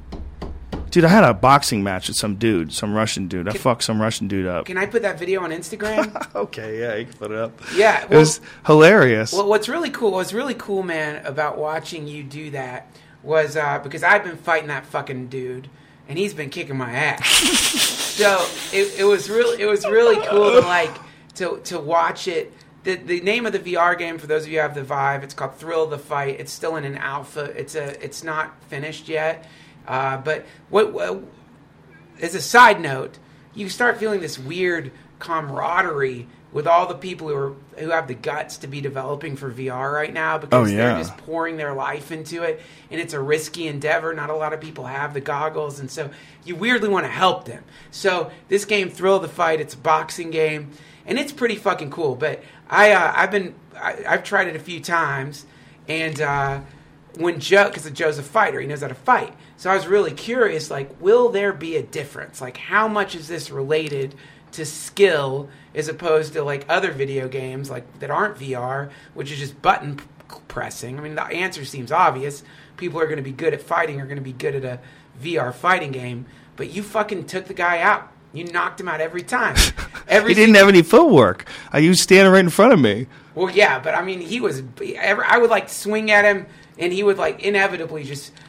Speaker 3: dude, I had a boxing match with some dude, some Russian dude. I
Speaker 1: Can-
Speaker 3: fucked some Russian dude up.
Speaker 1: Can I put that video on Instagram?
Speaker 3: Okay, yeah, you can put it up.
Speaker 1: Yeah.
Speaker 3: It
Speaker 1: Well,
Speaker 3: was hilarious.
Speaker 1: well, what's really cool, what's really cool, man, about watching you do that was uh, because I've been fighting that fucking dude, and he's been kicking my ass. So it, it was really, it was really cool to like to to watch it. The, the name of the V R game, for those of you who have the Vive, it's called Thrill of the Fight. It's still in an alpha. It's a, it's not finished yet. Uh, but what, what, as a side note, you start feeling this weird camaraderie with all the people who are who have the guts to be developing for V R right now, because
Speaker 3: Oh, yeah.
Speaker 1: they're just pouring their life into it, and it's a risky endeavor. Not a lot of people have the goggles, and so you weirdly want to help them. So this game, Thrill of the Fight, it's a boxing game, and it's pretty fucking cool. But I uh, I've been I, I've tried it a few times, and uh, when Joe, because Joe's a fighter, he knows how to fight. So I was really curious, like, will there be a difference? Like, how much is this related to skill as opposed to, like, other video games, like, that aren't V R, which is just button p- pressing? I mean, the answer seems obvious. People are going to be good at fighting, are going to be good at a V R fighting game. But you fucking took the guy out. You knocked him out every time. Every
Speaker 3: he didn't have any footwork. Uh, he was standing right in front of me.
Speaker 1: Well, yeah, but I mean, he was. I would like swing at him, and he would like inevitably just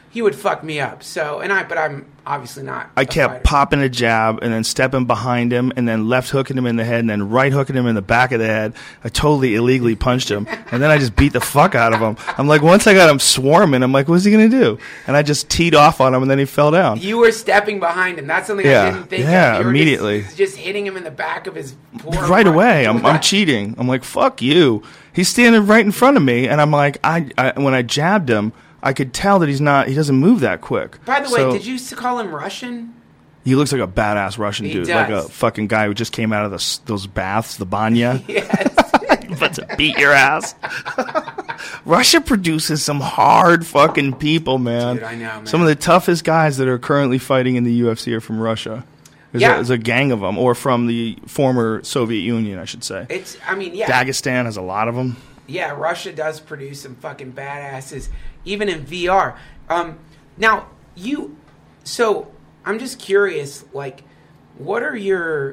Speaker 1: he would fuck me up. So, and I, but I'm obviously not.
Speaker 3: I
Speaker 1: a
Speaker 3: kept
Speaker 1: fighter.
Speaker 3: popping a jab and then stepping behind him and then left hooking him in the head and then right hooking him in the back of the head. I totally illegally punched him. And then I just beat the fuck out of him. I'm like, once I got him swarming, I'm like, what's he going to do? And I just teed off on him and then he fell down.
Speaker 1: You were stepping behind him. That's something
Speaker 3: Yeah.
Speaker 1: I didn't think
Speaker 3: Yeah,
Speaker 1: of. You were
Speaker 3: immediately.
Speaker 1: Just, just hitting him in the back of his poor
Speaker 3: Right
Speaker 1: front-
Speaker 3: away. I'm, I'm cheating. I'm like, fuck you. He's standing right in front of me. And I'm like, I, I when I jabbed him, I could tell that he's not, he doesn't move that quick.
Speaker 1: By the way,
Speaker 3: So-
Speaker 1: did you s- call him Russian?
Speaker 3: He looks like a badass Russian
Speaker 1: He
Speaker 3: dude,
Speaker 1: does.
Speaker 3: like a fucking guy who just came out of the, s- those baths, the banya.
Speaker 1: Yes.
Speaker 3: But to beat your ass. Russia produces some hard fucking people, man.
Speaker 1: Dude, I know, man.
Speaker 3: Some of the toughest guys that are currently fighting in the U F C are from Russia. There's,
Speaker 1: Yeah.
Speaker 3: a, there's a gang of them, or from the former Soviet Union, I should say.
Speaker 1: It's, I mean, yeah.
Speaker 3: Dagestan has a lot of them.
Speaker 1: Yeah, Russia does produce some fucking badasses, even in V R. Um, now, you, so I'm just curious, like, what are your,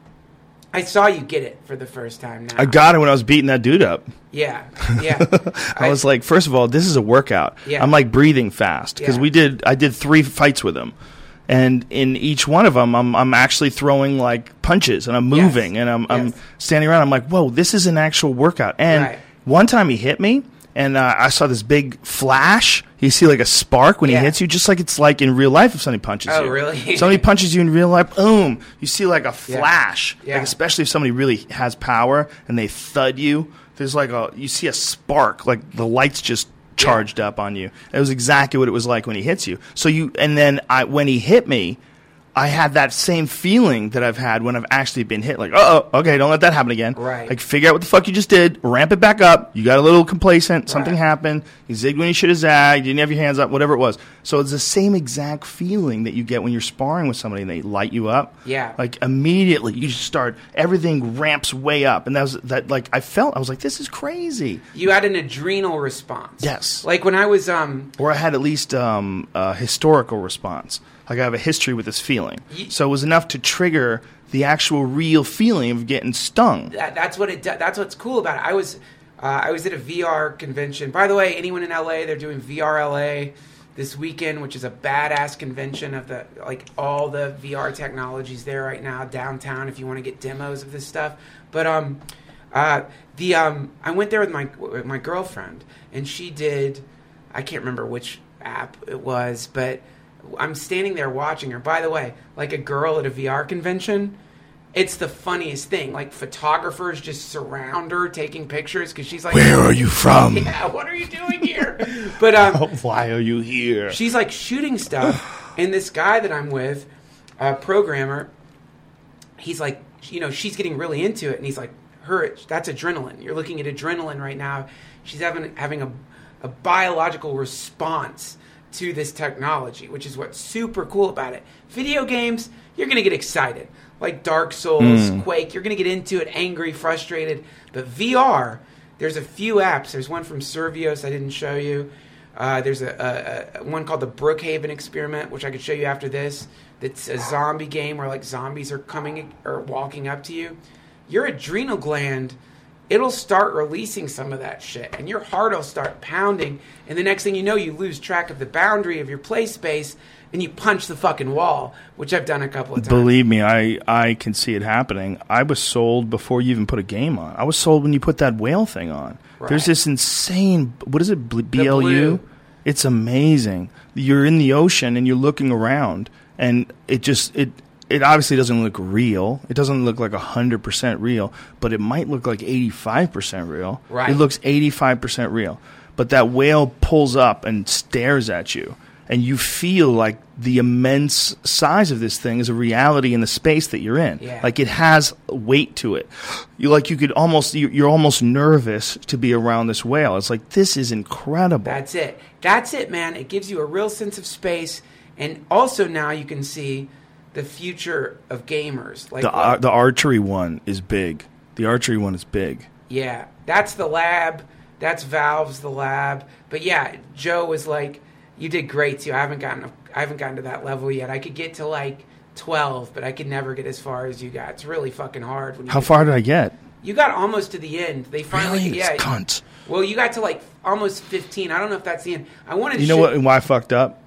Speaker 1: I saw you get it for the first time now.
Speaker 3: I got it when I was beating that dude up.
Speaker 1: Yeah, yeah.
Speaker 3: I was like, first of all, this is a workout.
Speaker 1: Yeah.
Speaker 3: I'm like breathing fast because
Speaker 1: Yeah.
Speaker 3: we did. I did three fights with him, and in each one of them, I'm I'm actually throwing like punches and I'm moving
Speaker 1: Yes.
Speaker 3: and I'm I'm
Speaker 1: Yes.
Speaker 3: standing around. I'm like, whoa, this is an actual workout. And
Speaker 1: Right.
Speaker 3: one time he hit me, and uh, I saw this big flash. You see like a spark when
Speaker 1: Yeah.
Speaker 3: he hits you, just like it's like in real life if somebody punches
Speaker 1: Oh,
Speaker 3: you.
Speaker 1: really?
Speaker 3: Somebody punches you in real life, boom! You see like a flash.
Speaker 1: Yeah.
Speaker 3: Like especially if somebody really has power and they thud you. There's like a you see a spark, like the lights just charged up on you. It was exactly what it was like when he hits you. So you and then I when he hit me, I had that same feeling that I've had when I've actually been hit. Like, uh oh, okay, don't let that happen again.
Speaker 1: Right.
Speaker 3: Like, figure out what the fuck you just did, ramp it back up. You got a little complacent, something
Speaker 1: Right.
Speaker 3: happened. You zigged when you should have zagged, you didn't have your hands up, whatever it was. So it's the same exact feeling that you get when you're sparring with somebody and they light you up.
Speaker 1: Yeah.
Speaker 3: Like, immediately, you just start, everything ramps way up. And that was, that like, I felt, I was like, this is crazy.
Speaker 1: You had an adrenal response.
Speaker 3: Yes.
Speaker 1: Like when I was, um,
Speaker 3: Or I had at least um, a historical response. Like I have a history with this feeling.
Speaker 1: Ye-
Speaker 3: So it was enough to trigger the actual real feeling of getting stung.
Speaker 1: that, that's what it. do- That's what's cool about it. I was, uh, I was at a V R convention. By the way, anyone in L A, they're doing V R L A this weekend, which is a badass convention of the like all the V R technologies there right now downtown. If you want to get demos of this stuff, but um, uh, the um, I went there with my with my girlfriend, and she did. I can't remember which app it was, but I'm standing there watching her. By the way, like a girl at a V R convention, it's the funniest thing. Like photographers just surround her taking pictures because she's like,
Speaker 3: Where are you from?
Speaker 1: Yeah, what are you doing here? But um,
Speaker 3: Why are you here?
Speaker 1: she's like shooting stuff, and this guy that I'm with, a programmer, he's like, you know, she's getting really into it, and he's like, her, that's adrenaline. You're looking at adrenaline right now. She's having having a, a biological response to this technology, which is what's super cool about it. Video games, you're going to get excited. Like Dark Souls,
Speaker 3: Mm.
Speaker 1: Quake, you're going to get into it, angry, frustrated. But V R, there's a few apps. There's one from Survios I didn't show you. Uh, there's a, a, a one called the Brookhaven Experiment, which I could show you after this. That's a zombie game where like zombies are coming or walking up to you. Your adrenal gland, it'll start releasing some of that shit, and your heart will start pounding, and the next thing you know, you lose track of the boundary of your play space, and you punch the fucking wall, which I've done a couple of times.
Speaker 3: Believe me, I, I can see it happening. I was sold before you even put a game on. I was sold when you put that whale thing on.
Speaker 1: Right.
Speaker 3: There's this insane, what is it, B L U?
Speaker 1: blue.
Speaker 3: It's amazing. You're in the ocean and you're looking around, and it just, it it obviously doesn't look real. It doesn't look like one hundred percent real, but it might look like eighty-five percent real.
Speaker 1: Right.
Speaker 3: It looks eighty-five percent real. But that whale pulls up and stares at you, and you feel like the immense size of this thing is a reality in the space that you're in.
Speaker 1: Yeah.
Speaker 3: Like it has weight to it. You like you could almost you- you're almost nervous to be around this whale. It's like this is incredible.
Speaker 1: That's it. That's it, man. It gives you a real sense of space, and also now you can see the future of gamers. Like
Speaker 3: the
Speaker 1: what-
Speaker 3: ar- the archery one is big. The archery one is big.
Speaker 1: Yeah, that's the lab. That's Valve's the lab. But yeah, Joe was like, "You did great too. I haven't gotten, I haven't gotten to that level yet. I could get to like twelve, but I could never get as far as you got. It's really fucking hard." When you
Speaker 3: How
Speaker 1: get-
Speaker 3: far did I get?
Speaker 1: You got almost to the end. They finally,
Speaker 3: Really?
Speaker 1: yeah.
Speaker 3: This cunt.
Speaker 1: Well, you got to like almost fifteen. I don't know if that's the end. I wanted to.
Speaker 3: You know
Speaker 1: show-
Speaker 3: what? Why I fucked up?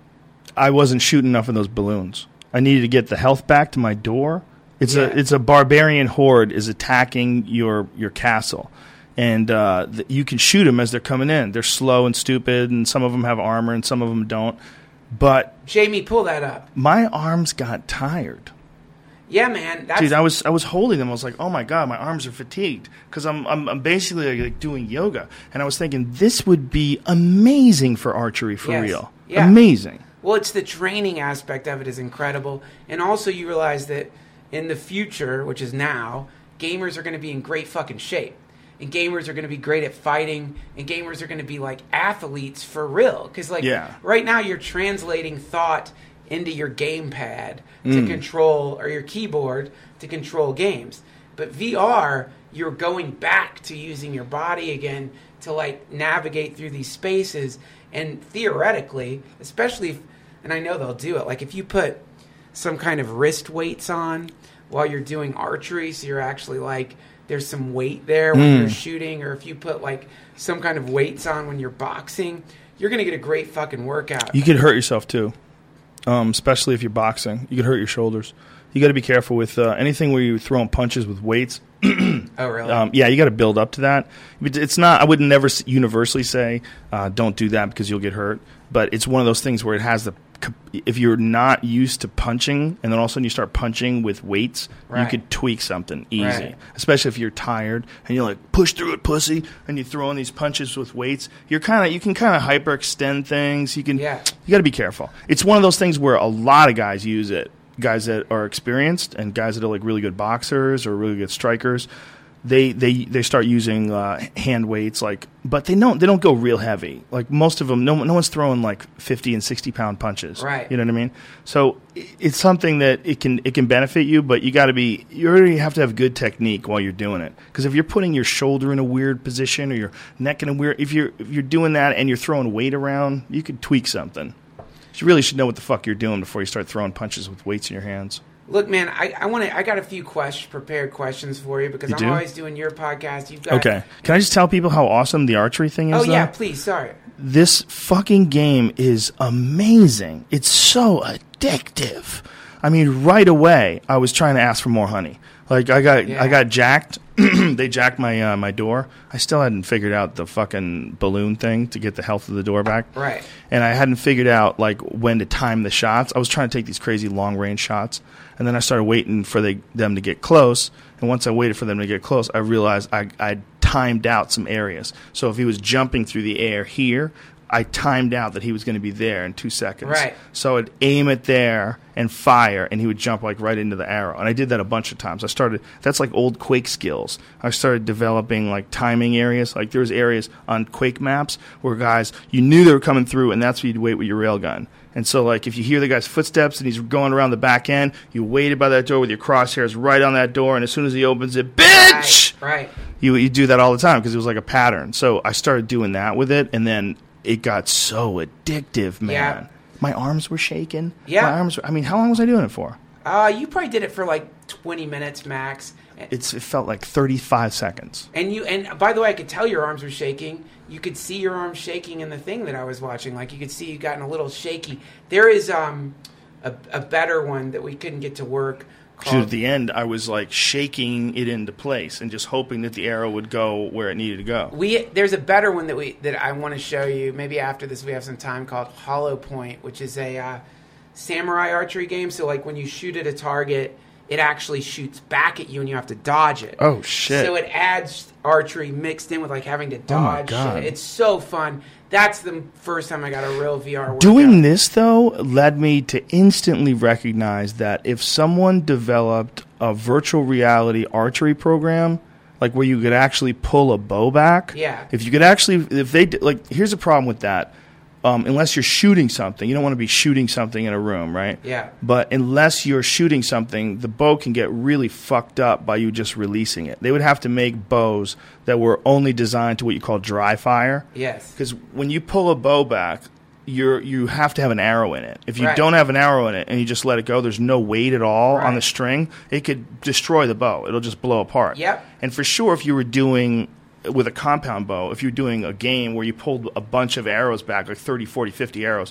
Speaker 3: I wasn't shooting enough of those balloons. I needed to get the health back to my door. It's
Speaker 1: Yeah.
Speaker 3: a it's a barbarian horde is attacking your your castle, and uh, th- you can shoot them as they're coming in. They're slow and stupid, and some of them have armor and some of them don't. But
Speaker 1: Jamie, pull that up.
Speaker 3: my arms got tired.
Speaker 1: Yeah, man. That's,
Speaker 3: Dude, I was I was holding them. I was like, oh my god, my arms are fatigued because I'm, I'm I'm basically like doing yoga, and I was thinking this would be amazing for archery for
Speaker 1: Yes.
Speaker 3: real,
Speaker 1: Yeah.
Speaker 3: amazing.
Speaker 1: Well, it's the training aspect of it is incredible. And also you realize that in the future, which is now, gamers are going to be in great fucking shape. And gamers are going to be great at fighting. And gamers are going to be like athletes for real. Because like
Speaker 3: Yeah.
Speaker 1: right now you're translating thought into your gamepad to
Speaker 3: Mm.
Speaker 1: control, or your keyboard to control games. But V R, you're going back to using your body again to like navigate through these spaces. And theoretically, especially if, and I know they'll do it, like if you put some kind of wrist weights on while you're doing archery, so you're actually like, there's some weight there when
Speaker 3: Mm.
Speaker 1: you're shooting, or if you put like some kind of weights on when you're boxing, you're going to get a great fucking workout.
Speaker 3: You could hurt yourself too, um, especially if you're boxing. You could hurt your shoulders. You got to be careful with uh, anything where you're throwing punches with weights.
Speaker 1: Oh, really?
Speaker 3: Um, yeah, you got to build up to that. But it's not. I would never s- universally say uh, don't do that because you'll get hurt. But it's one of those things where it has the. If you're not used to punching, and then all of a sudden you start punching with weights,
Speaker 1: Right.
Speaker 3: you could tweak something easy.
Speaker 1: Right.
Speaker 3: Especially if you're tired and you're like, push through it, pussy, and you throw in these punches with weights. You're kind of you can kind of hyperextend things. You can.
Speaker 1: Yeah.
Speaker 3: You got to be careful. It's one of those things where a lot of guys use it. Guys that are experienced and guys that are like really good boxers or really good strikers, they they, they start using uh, hand weights, like, but they don't they don't go real heavy. Like most of them, no no one's throwing like fifty and sixty pound punches.
Speaker 1: Right.
Speaker 3: You know what I mean? So i- it's something that it can it can benefit you, but you got to be you already have to have good technique while you're doing it. Because if you're putting your shoulder in a weird position or your neck in a weird, if you're if you're doing that and you're throwing weight around, you could tweak something. You really should know what the fuck you're doing before you start throwing punches with weights in your hands.
Speaker 1: Look, man, I, I want to. I got a few question, prepared questions for you because
Speaker 3: You
Speaker 1: I'm
Speaker 3: do?
Speaker 1: always doing your podcast. You've got
Speaker 3: Okay. Can I just tell people how awesome the archery thing is?
Speaker 1: Oh yeah,
Speaker 3: though?
Speaker 1: please. Sorry.
Speaker 3: This fucking game is amazing. It's so addictive. I mean, right away, I was trying to ask for more honey. Like I got,
Speaker 1: Yeah.
Speaker 3: I got jacked. They jacked my uh, my door. I still hadn't figured out the fucking balloon thing to get the health of the door back.
Speaker 1: Right.
Speaker 3: And I hadn't figured out like when to time the shots. I was trying to take these crazy long range shots, and then I started waiting for they, them to get close. And once I waited for them to get close, I realized I I timed out some areas. So if he was jumping through the air here, I timed out that he was going to be there in two seconds.
Speaker 1: Right.
Speaker 3: So I'd aim it there and fire, and he would jump like right into the arrow. And I did that a bunch of times. I started. That's like old Quake skills. I started developing like timing areas. Like there was areas on Quake maps where guys you knew they were coming through, and that's where you'd wait with your railgun. And so like if you hear the guy's footsteps and he's going around the back end, you waited by that door with your crosshairs right on that door, and as soon as he opens it, bitch!
Speaker 1: Right. Right.
Speaker 3: You you do that all the time because it was like a pattern. So I started doing that with it, and then it got so addictive, man.
Speaker 1: Yeah.
Speaker 3: My arms were shaking.
Speaker 1: Yeah.
Speaker 3: My arms. Were, I mean, how long was I doing it for?
Speaker 1: Uh, you probably did it for like twenty minutes max.
Speaker 3: It's it felt like thirty-five seconds.
Speaker 1: And you and by the way, I could tell your arms were shaking. You could see your arms shaking in the thing that I was watching. Like you could see you gotten a little shaky. There is um a, a better one that we couldn't get to work.
Speaker 3: Dude,
Speaker 1: Called,
Speaker 3: at the end, I was like shaking it into place and just hoping that the arrow would go where it needed to go.
Speaker 1: we there's a better one that we that I want to show you. Maybe after this we have some time, called Hollow Point, which is a uh, samurai archery game. So like when you shoot at a target, it actually shoots back at you and you have to dodge it.
Speaker 3: Oh shit!
Speaker 1: So it adds archery mixed in with like having to
Speaker 3: Oh, my
Speaker 1: dodge.
Speaker 3: God.
Speaker 1: shit. It's so fun. That's the first time I got a real V R workout.
Speaker 3: Doing this, though, led me to instantly recognize that if someone developed a virtual reality archery program, like where you could actually pull a bow back,
Speaker 1: Yeah.
Speaker 3: if you could actually, if they, d- like, here's a problem with that. Um, unless you're shooting something, you don't want to be shooting something in a room, right?
Speaker 1: Yeah.
Speaker 3: But unless you're shooting something, the bow can get really fucked up by you just releasing it. They would have to make bows that were only designed to what you call dry fire.
Speaker 1: Yes.
Speaker 3: Because when you pull a bow back, you're you have to have an arrow in it. If you
Speaker 1: Right.
Speaker 3: don't have an arrow in it and you just let it go, there's no weight at all
Speaker 1: Right.
Speaker 3: on the string. It could destroy the bow. It'll just blow apart.
Speaker 1: Yep.
Speaker 3: And for sure, if you were doing with a compound bow, if you're doing a game where you pulled a bunch of arrows back, like thirty, forty, fifty arrows,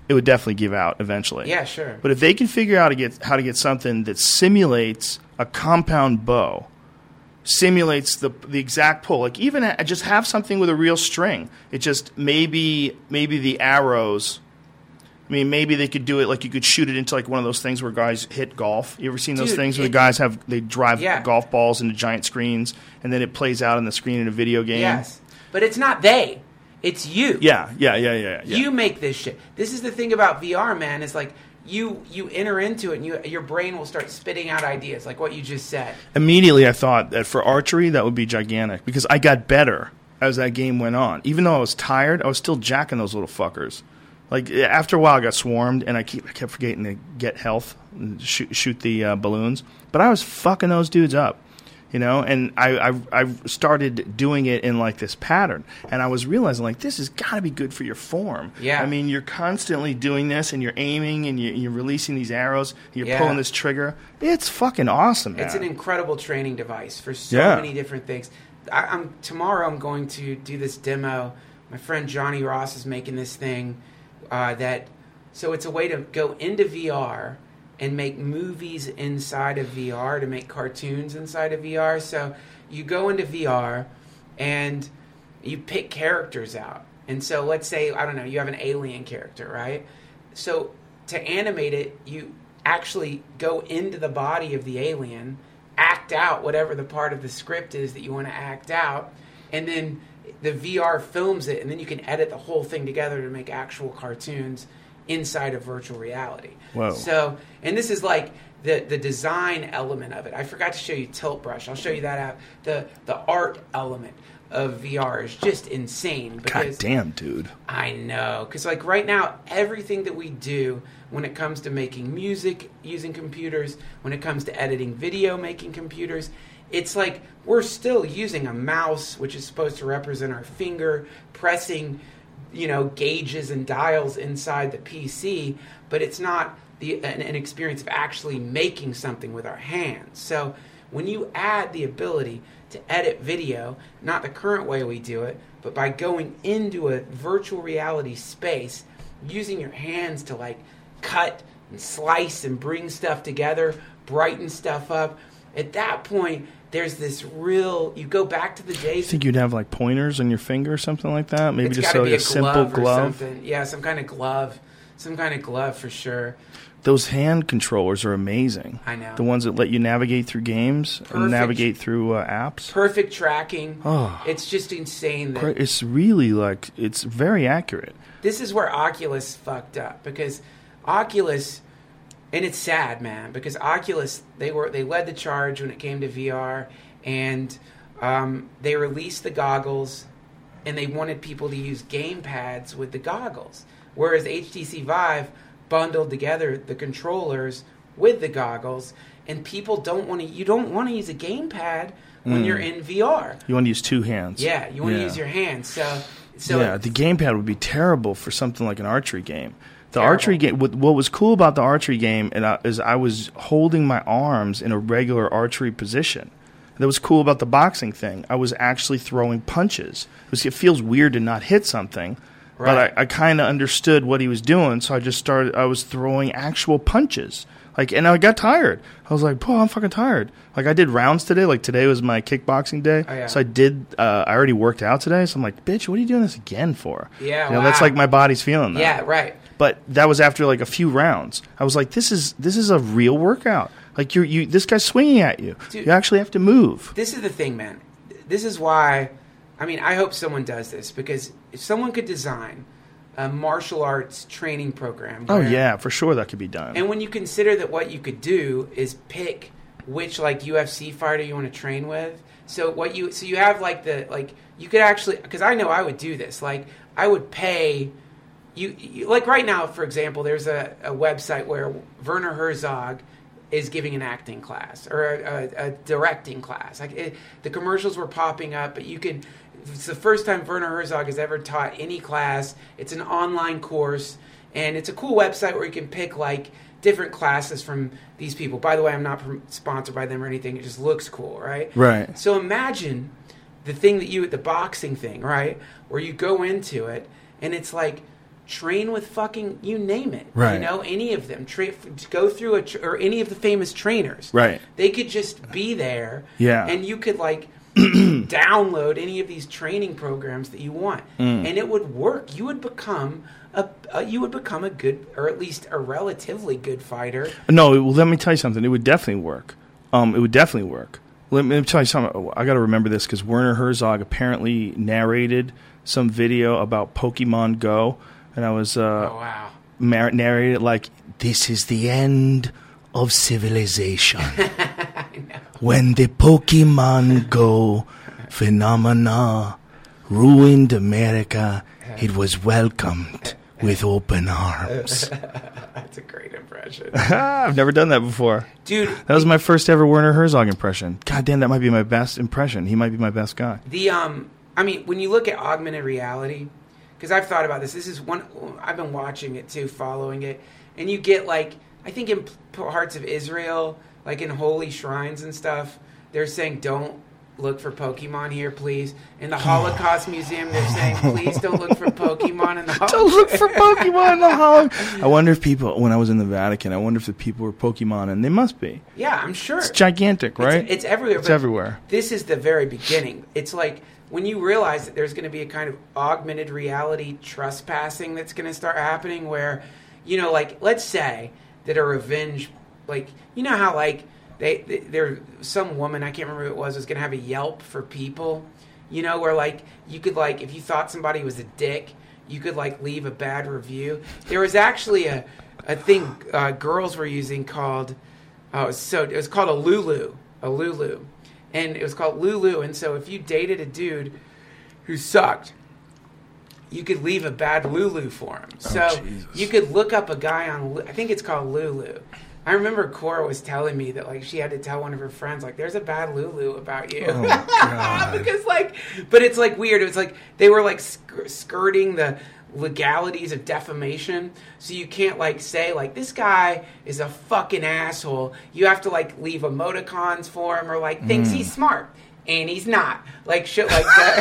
Speaker 3: it would definitely give out eventually.
Speaker 1: Yeah, sure.
Speaker 3: But if they can figure out to get how to get something that simulates a compound bow, simulates the the exact pull, like even ha- just have something with a real string. It just maybe maybe the arrows. I mean, maybe they could do it like you could shoot it into like one of those things where guys hit golf. You ever seen those
Speaker 1: Dude,
Speaker 3: things where
Speaker 1: it,
Speaker 3: the guys have they drive
Speaker 1: yeah.
Speaker 3: golf balls into giant screens and then it plays out on the screen in a video game?
Speaker 1: Yes, but it's not they. It's you.
Speaker 3: Yeah, yeah, yeah, yeah. yeah.
Speaker 1: You make this shit. This is the thing about V R, man. Is like you you enter into it and you your brain will start spitting out ideas, like what you just said.
Speaker 3: Immediately, I thought that for archery that would be gigantic because I got better as that game went on. Even though I was tired, I was still jacking those little fuckers. Like after a while, I got swarmed, and I keep I kept forgetting to get health, and shoot, shoot the uh, balloons. But I was fucking those dudes up, you know. And I, I I started doing it in like this pattern, and I was realizing like this has got to be good for your form.
Speaker 1: Yeah.
Speaker 3: I mean, you're constantly doing this, and you're aiming, and you're, you're releasing these arrows, and you're
Speaker 1: Yeah.
Speaker 3: pulling this trigger. It's fucking awesome, man.
Speaker 1: It's an incredible training device for so
Speaker 3: Yeah.
Speaker 1: many different things. I, I'm tomorrow. I'm going to do this demo. My friend Johnny Ross is making this thing. Uh, that so it's a way to go into V R and make movies inside of V R, to make cartoons inside of V R. So you go into V R and you pick characters out. And so let's say, I don't know, you have an alien character, right? So to animate it, you actually go into the body of the alien, act out whatever the part of the script is that you want to act out, and then the V R films it, and then you can edit the whole thing together to make actual cartoons inside of virtual reality.
Speaker 3: Whoa.
Speaker 1: So, and this is like the the design element of it. I forgot to show you Tilt Brush. I'll show you that out. The the art element of V R is just insane. Because,
Speaker 3: God damn, dude.
Speaker 1: I know. Because like right now, everything that we do when it comes to making music using computers, when it comes to editing video making computers, it's like we're still using a mouse, which is supposed to represent our finger, pressing, you know, gauges and dials inside the P C, but it's not the an, an experience of actually making something with our hands. So when you add the ability to edit video, not the current way we do it, but by going into a virtual reality space, using your hands to like cut and slice and bring stuff together, brighten stuff up, at that point, there's this real, you go back to the days.
Speaker 3: You think you'd have like pointers on your finger or something like that? Maybe
Speaker 1: it's
Speaker 3: just
Speaker 1: gotta
Speaker 3: like
Speaker 1: be
Speaker 3: a, simple
Speaker 1: glove. Or
Speaker 3: glove?
Speaker 1: something. Yeah, some kind of glove. Some kind of glove for sure.
Speaker 3: Those hand controllers are amazing.
Speaker 1: I know.
Speaker 3: The ones that let you navigate through games
Speaker 1: Perfect.
Speaker 3: and navigate through uh, apps.
Speaker 1: Perfect tracking.
Speaker 3: Oh.
Speaker 1: It's just insane. That
Speaker 3: It's really like, it's very accurate.
Speaker 1: this is where Oculus fucked up, because Oculus, and it's sad, man, because Oculus, they were they led the charge when it came to V R, and um, they released the goggles, and they wanted people to use game pads with the goggles, whereas H T C Vive bundled together the controllers with the goggles, and people don't want to. You don't want to use a game pad when
Speaker 3: Mm.
Speaker 1: you're in V R.
Speaker 3: You want to use two hands.
Speaker 1: Yeah, you want to
Speaker 3: Yeah.
Speaker 1: use your hands. So, so
Speaker 3: yeah, the gamepad would be terrible for something like an archery game. The
Speaker 1: Terrible.
Speaker 3: archery game. What, what was cool about the archery game and I, is I was holding my arms in a regular archery position. That was cool about the boxing thing. I was actually throwing punches. It, was, it feels weird to not hit something,
Speaker 1: Right.
Speaker 3: but I, I kind of understood what he was doing, so I just started. I was throwing actual punches. Like, and I got tired. I was like, "Oh, I'm fucking tired." Like, I did rounds today. Like, today was my kickboxing day,
Speaker 1: Oh, yeah.
Speaker 3: so I did. Uh, I already worked out today, so I'm like, "Bitch, what are you doing this again for?"
Speaker 1: Yeah,
Speaker 3: you know, that's
Speaker 1: wow.
Speaker 3: like my body's feeling that.
Speaker 1: yeah, right.
Speaker 3: But that was after like a few rounds. I was like, "This is this is a real workout. Like, you're you. This guy's swinging at you.
Speaker 1: Dude.
Speaker 3: You actually have to move."
Speaker 1: This is the thing, man. This is why, I mean, I hope someone does this, because if someone could design a martial arts training program.
Speaker 3: Oh
Speaker 1: where-
Speaker 3: yeah, for sure that could be done.
Speaker 1: And when you consider that what you could do is pick which like U F C fighter you want to train with. So what you so you have like the like you could actually, because I know I would do this. Like I would pay you, you like right now, for example, there's a, a website where Werner Herzog is giving an acting class or a, a, a directing class. Like it, the commercials were popping up, but you can. It's the first time Werner Herzog has ever taught any class. It's an online course, and it's a cool website where you can pick like different classes from these people. By the way, I'm not pr- sponsored by them or anything. It just looks cool, right?
Speaker 3: Right.
Speaker 1: So imagine the thing that you, the boxing thing, right? Where you go into it, and it's like train with fucking, you name it.
Speaker 3: Right.
Speaker 1: You know, any of them. Tra- go through a, tra- or any of the famous trainers.
Speaker 3: Right.
Speaker 1: They could just be there.
Speaker 3: Yeah.
Speaker 1: And you could, like, download any of these training programs that you want.
Speaker 3: Mm.
Speaker 1: And it would work. You would become a, a, you would become a good, or at least a relatively good fighter.
Speaker 3: No, well, let me tell you something. It would definitely work. Um, it would definitely work. Let me tell you something. I got to remember this because Werner Herzog apparently narrated some video about Pokemon Go, and I was uh,
Speaker 1: oh wow,
Speaker 3: mar- narrated like, "This is the end of civilization when the Pokemon Go phenomena ruined America. It was welcomed with open arms."
Speaker 1: That's a great impression.
Speaker 3: I've never done that before.
Speaker 1: Dude.
Speaker 3: That was my first ever Werner Herzog impression. God damn, that might be my best impression. He might be my best guy.
Speaker 1: The, um, I mean, when you look at augmented reality, because I've thought about this, this is one, I've been watching it too, following it, and you get like, I think in parts of Israel, like in holy shrines and stuff, they're saying don't look for Pokemon here, please. In the Holocaust Museum, they're saying, please don't look for Pokemon in the Holocaust.
Speaker 3: Don't look for Pokemon in the Holocaust. I wonder if people, when I was in the Vatican, I wonder if the people were Pokemon, and they must be.
Speaker 1: Yeah, I'm sure.
Speaker 3: It's gigantic, right?
Speaker 1: It's, it's everywhere.
Speaker 3: It's everywhere.
Speaker 1: This is the very beginning. It's like when you realize that there's going to be a kind of augmented reality trespassing that's going to start happening where, you know, like, let's say that a revenge, like, you know how, like, They, they there some woman, I can't remember who it was, was gonna have a Yelp for people, you know, where like you could like if you thought somebody was a dick, you could like leave a bad review. There was actually a a thing uh, girls were using called oh so it was called a Lulu, a Lulu, and it was called Lulu. And so if you dated a dude who sucked, you could leave a bad Lulu for him. So
Speaker 3: oh,
Speaker 1: you could look up a guy on, I think it's called Lulu. I remember Cora was telling me that, like, she had to tell one of her friends, like, there's a bad Lulu about you.
Speaker 3: Oh, God.
Speaker 1: Because, like, but it's, like, weird. It was, like, they were, like, sk- skirting the legalities of defamation. So you can't, like, say, like, this guy is a fucking asshole. You have to, like, leave emoticons for him or, like, thinks mm. he's smart. And he's not. Like, shit like that.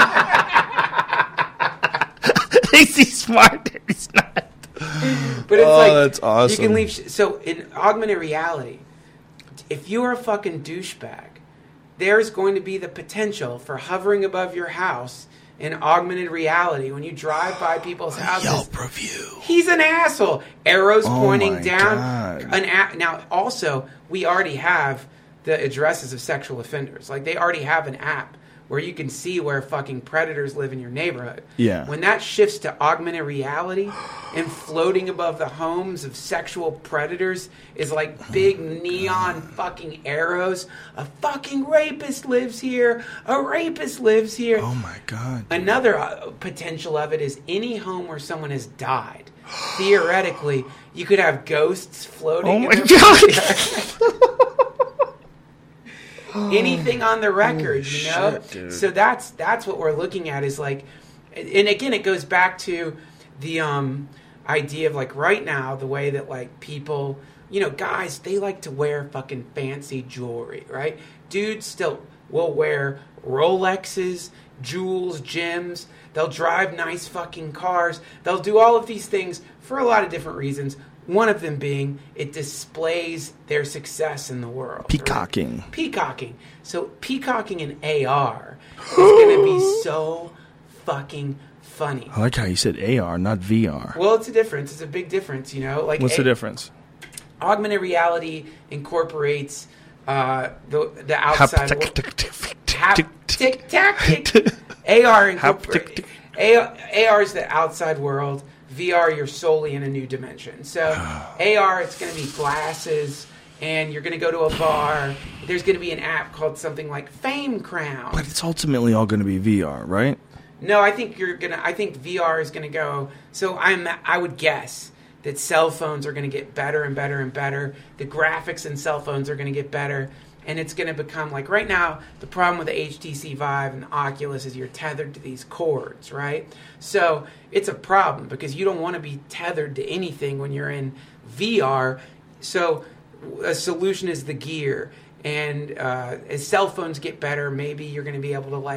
Speaker 3: Thinks he's smart and he's not.
Speaker 1: But it's
Speaker 3: oh,
Speaker 1: like,
Speaker 3: that's awesome.
Speaker 1: You can leave. Sh- so in augmented reality, if you're a fucking douchebag, there's going to be the potential for hovering above your house in augmented reality when you drive by people's houses.
Speaker 3: Yelp review.
Speaker 1: He's an asshole. Arrows
Speaker 3: oh
Speaker 1: pointing
Speaker 3: my
Speaker 1: down.
Speaker 3: God.
Speaker 1: An a- now, also, we already have the addresses of sexual offenders. Like, they already have an app where you can see where fucking predators live in your neighborhood.
Speaker 3: Yeah.
Speaker 1: When that shifts to augmented reality and floating above the homes of sexual predators is like big oh neon God. fucking arrows. A fucking rapist lives here. A rapist lives here.
Speaker 3: Oh my God. Dude.
Speaker 1: Another uh, potential of it is any home where someone has died. Theoretically, you could have ghosts floating.
Speaker 3: Oh my
Speaker 1: in
Speaker 3: God.
Speaker 1: Anything on the record,
Speaker 3: Holy
Speaker 1: you know?
Speaker 3: Shit, dude.
Speaker 1: So that's that's what we're looking at is like, and again, it goes back to the um, idea of like right now, the way that like people, you know, guys, they like to wear fucking fancy jewelry, right? Dudes still will wear Rolexes, jewels, gems. They'll drive nice fucking cars. They'll do all of these things for a lot of different reasons. One of them being it displays their success in the world.
Speaker 3: Peacocking.
Speaker 1: Right? Peacocking. So peacocking in A R is going to be so fucking funny.
Speaker 3: I like how you said A R, not V R.
Speaker 1: Well, it's a difference. It's a big difference, you know. Like
Speaker 3: what's
Speaker 1: a-
Speaker 3: the difference?
Speaker 1: Augmented reality incorporates uh, the the outside world. Haptic tactic. A R incorporates A R is the outside world. V R, you're solely in a new dimension. So A R, it's going to be glasses, and you're going to go to a bar. There's going to be an app called something like Fame Crown.
Speaker 3: But it's ultimately all going to be V R, right?
Speaker 1: No, I think you're gonna. I think V R is going to go. So I'm. I would guess that cell phones are going to get better and better and better. The graphics in cell phones are going to get better. And it's going to become like right now, the problem with the H T C Vive and the Oculus is you're tethered to these cords, right? So it's a problem because you don't want to be tethered to anything when you're in V R. So a solution is the gear. And uh, as cell phones get better, maybe you're going to be able to like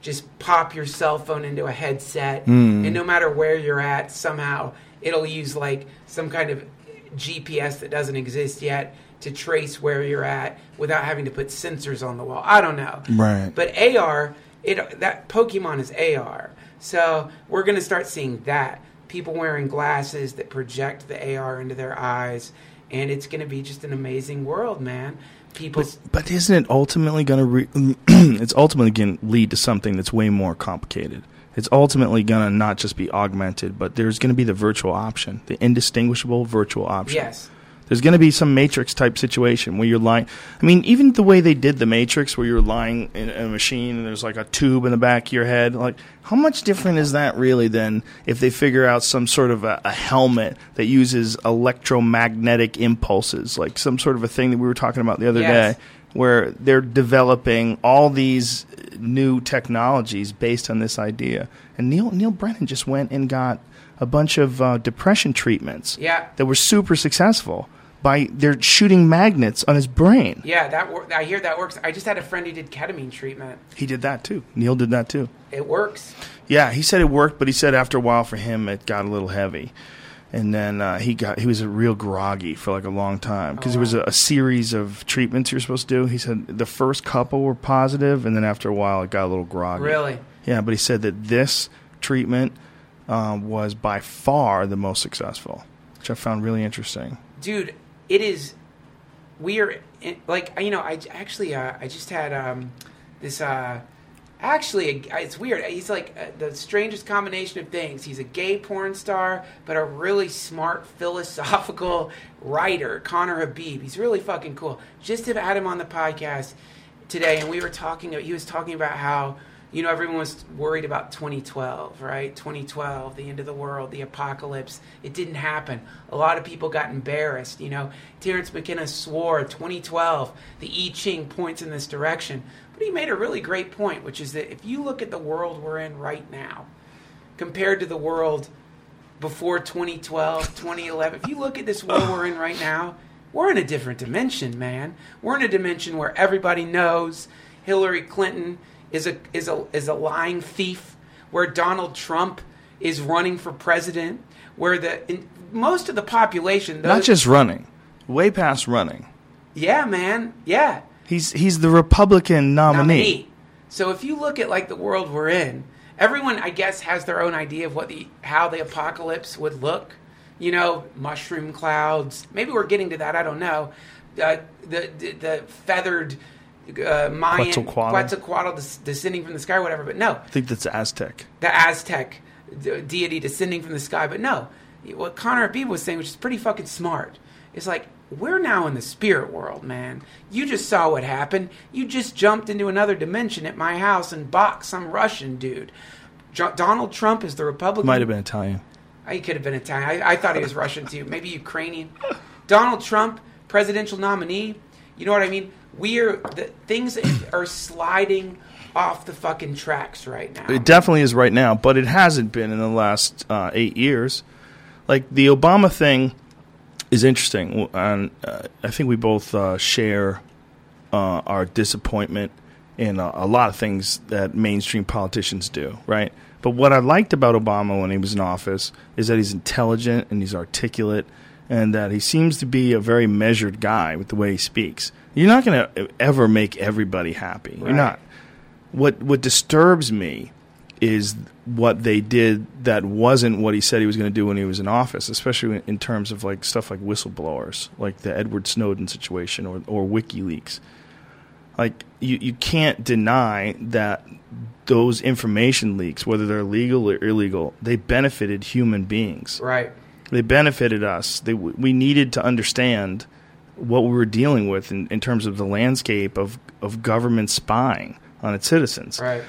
Speaker 1: just pop your cell phone into a headset,
Speaker 3: Mm.
Speaker 1: and no matter where you're at, somehow it'll use like some kind of G P S that doesn't exist yet to trace where you're at without having to put sensors on the wall. I don't know.
Speaker 3: Right.
Speaker 1: But A R, it that Pokemon is A R. So we're going to start seeing that. People wearing glasses that project the A R into their eyes. And it's going to be just an amazing world, man. People,
Speaker 3: But, but isn't it ultimately going to re- it's ultimately going to lead to something that's way more complicated. It's ultimately going to not just be augmented, but there's going to be the virtual option, the indistinguishable virtual option.
Speaker 1: yes.
Speaker 3: There's going to be some Matrix type situation where you're lying. I mean, even the way they did the Matrix, where you're lying in a machine and there's like a tube in the back of your head. Like, how much different is that really than if they figure out some sort of a, a helmet that uses electromagnetic impulses, like some sort of a thing that we were talking about the other
Speaker 1: Yes.
Speaker 3: day, where they're developing all these new technologies based on this idea. And Neil Neil Brennan just went and got a bunch of uh, depression treatments
Speaker 1: Yeah.
Speaker 3: that were super successful. By they're shooting magnets on his brain.
Speaker 1: Yeah, that wor- I hear that works. I just had a friend who did ketamine treatment.
Speaker 3: He did that too. Neil did that too.
Speaker 1: It works.
Speaker 3: Yeah, he said it worked, but he said after a while for him it got a little heavy, and then uh, he got he was a real groggy for like a long time because
Speaker 1: Oh,
Speaker 3: there was
Speaker 1: wow.
Speaker 3: a, a series of treatments you're supposed to do. He said the first couple were positive, and then after a while it got a little groggy.
Speaker 1: Really?
Speaker 3: Yeah, but he said that this treatment um, was by far the most successful, which I found really interesting.
Speaker 1: Dude, it is. We are in, like you know. I actually uh, I just had um, this. Uh, actually, it's weird. He's like uh, the strangest combination of things. He's a gay porn star, but a really smart philosophical writer. Connor Habib. He's really fucking cool. Just have had him on the podcast today, and we were talking. He was talking about how. You know, everyone was worried about twenty twelve, right? twenty twelve, the end of the world, the apocalypse. It didn't happen. A lot of people got embarrassed. You know, Terrence McKenna swore twenty twelve, the I Ching points in this direction. But he made a really great point, which is that if you look at the world we're in right now, compared to the world before twenty twelve, twenty eleven, if you look at this world we're in right now, we're in a different dimension, man. We're in a dimension where everybody knows Hillary Clinton is a is a is a lying thief, where Donald Trump is running for president, where the in, most of the population, those,
Speaker 3: Not just running, way past running.
Speaker 1: yeah, man, yeah,
Speaker 3: He's he's the Republican nominee.
Speaker 1: nominee. So if you look at like the world we're in, everyone I guess has their own idea of what the how the apocalypse would look. You know, mushroom clouds. Maybe we're getting to that. I don't know. Uh, the, the the feathered. Uh, Mayan
Speaker 3: Quetzalcoatl.
Speaker 1: Quetzalcoatl des- descending from the sky, or whatever. But no,
Speaker 3: I think that's Aztec.
Speaker 1: the Aztec de- deity descending from the sky. But no, what Connor Habib was saying, which is pretty fucking smart, is like, we're now in the spirit world, man. You just saw what happened. You just jumped into another dimension at my house and boxed some Russian dude. Jo- Donald Trump is the Republican.
Speaker 3: Might have been Italian.
Speaker 1: He could have been Italian. I, I thought he was Russian too. Maybe Ukrainian. Donald Trump, presidential nominee. You know what I mean? We are the things are sliding off the fucking tracks right now.
Speaker 3: It definitely is right now, but it hasn't been in the last uh, eight years. Like the Obama thing is interesting, and uh, I think we both uh, share uh, our disappointment in a, a lot of things that mainstream politicians do, right? But what I liked about Obama when he was in office is that he's intelligent and he's articulate, and that he seems to be a very measured guy with the way he speaks. You're not going to ever make everybody happy. You're
Speaker 1: Right.
Speaker 3: not. What what disturbs me is what they did that wasn't what he said he was going to do when he was in office, especially in terms of like stuff like whistleblowers, like the Edward Snowden situation or or WikiLeaks. Like you, you can't deny that those information leaks, whether they're legal or illegal, they benefited human beings.
Speaker 1: Right.
Speaker 3: They benefited us. They, we needed to understand what we were dealing with in, in terms of the landscape of, of government spying on its citizens.
Speaker 1: Right.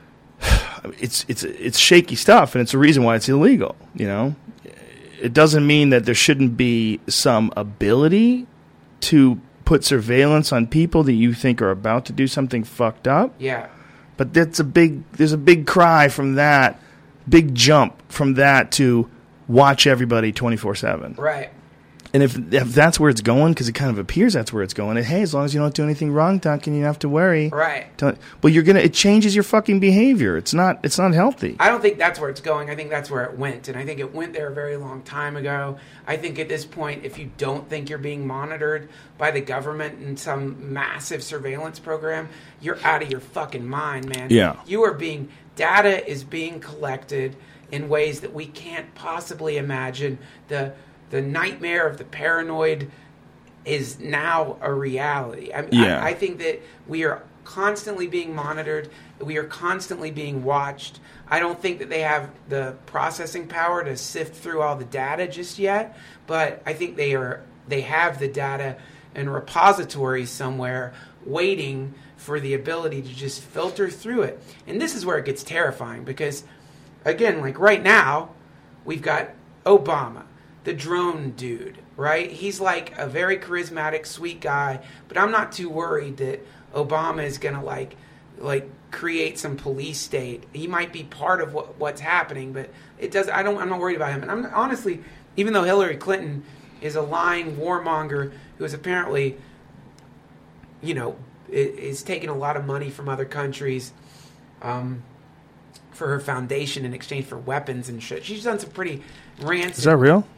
Speaker 3: It's it's it's shaky stuff, and it's a reason why it's illegal. You know, it doesn't mean that there shouldn't be some ability to put surveillance on people that you think are about to do something fucked up.
Speaker 1: Yeah.
Speaker 3: But that's a big. There's a big cry from that, big jump from that to watch everybody twenty-four seven.
Speaker 1: Right.
Speaker 3: And if if that's where it's going, because it kind of appears that's where it's going, and, hey, as long as you don't do anything wrong, Duncan, you don't have to worry.
Speaker 1: Right.
Speaker 3: Don't, well, you're gonna. It changes your fucking behavior. It's not. It's not healthy.
Speaker 1: I don't think that's where it's going. I think that's where it went, and I think it went there a very long time ago. I think at this point, if you don't think you're being monitored by the government in some massive surveillance program, you're out of your fucking mind, man.
Speaker 3: Yeah.
Speaker 1: You are being. Data is being collected in ways that we can't possibly imagine. The The nightmare of the paranoid is now a reality. I,
Speaker 3: yeah.
Speaker 1: I, I think that we are constantly being monitored. We are constantly being watched. I don't think that they have the processing power to sift through all the data just yet, but I think they are. They have the data in repositories somewhere waiting for the ability to just filter through it. And this is where it gets terrifying because, again, like right now, we've got Obama, the drone dude, right? He's like a very charismatic, sweet guy, but I'm not too worried that Obama is going to like like create some police state. He might be part of what, what's happening, but it does I don't I'm not worried about him. And I'm honestly, even though Hillary Clinton is a lying warmonger who is apparently, you know, is taking a lot of money from other countries um, for her foundation in exchange for weapons and shit. She's done some pretty rancid.
Speaker 3: Is that real?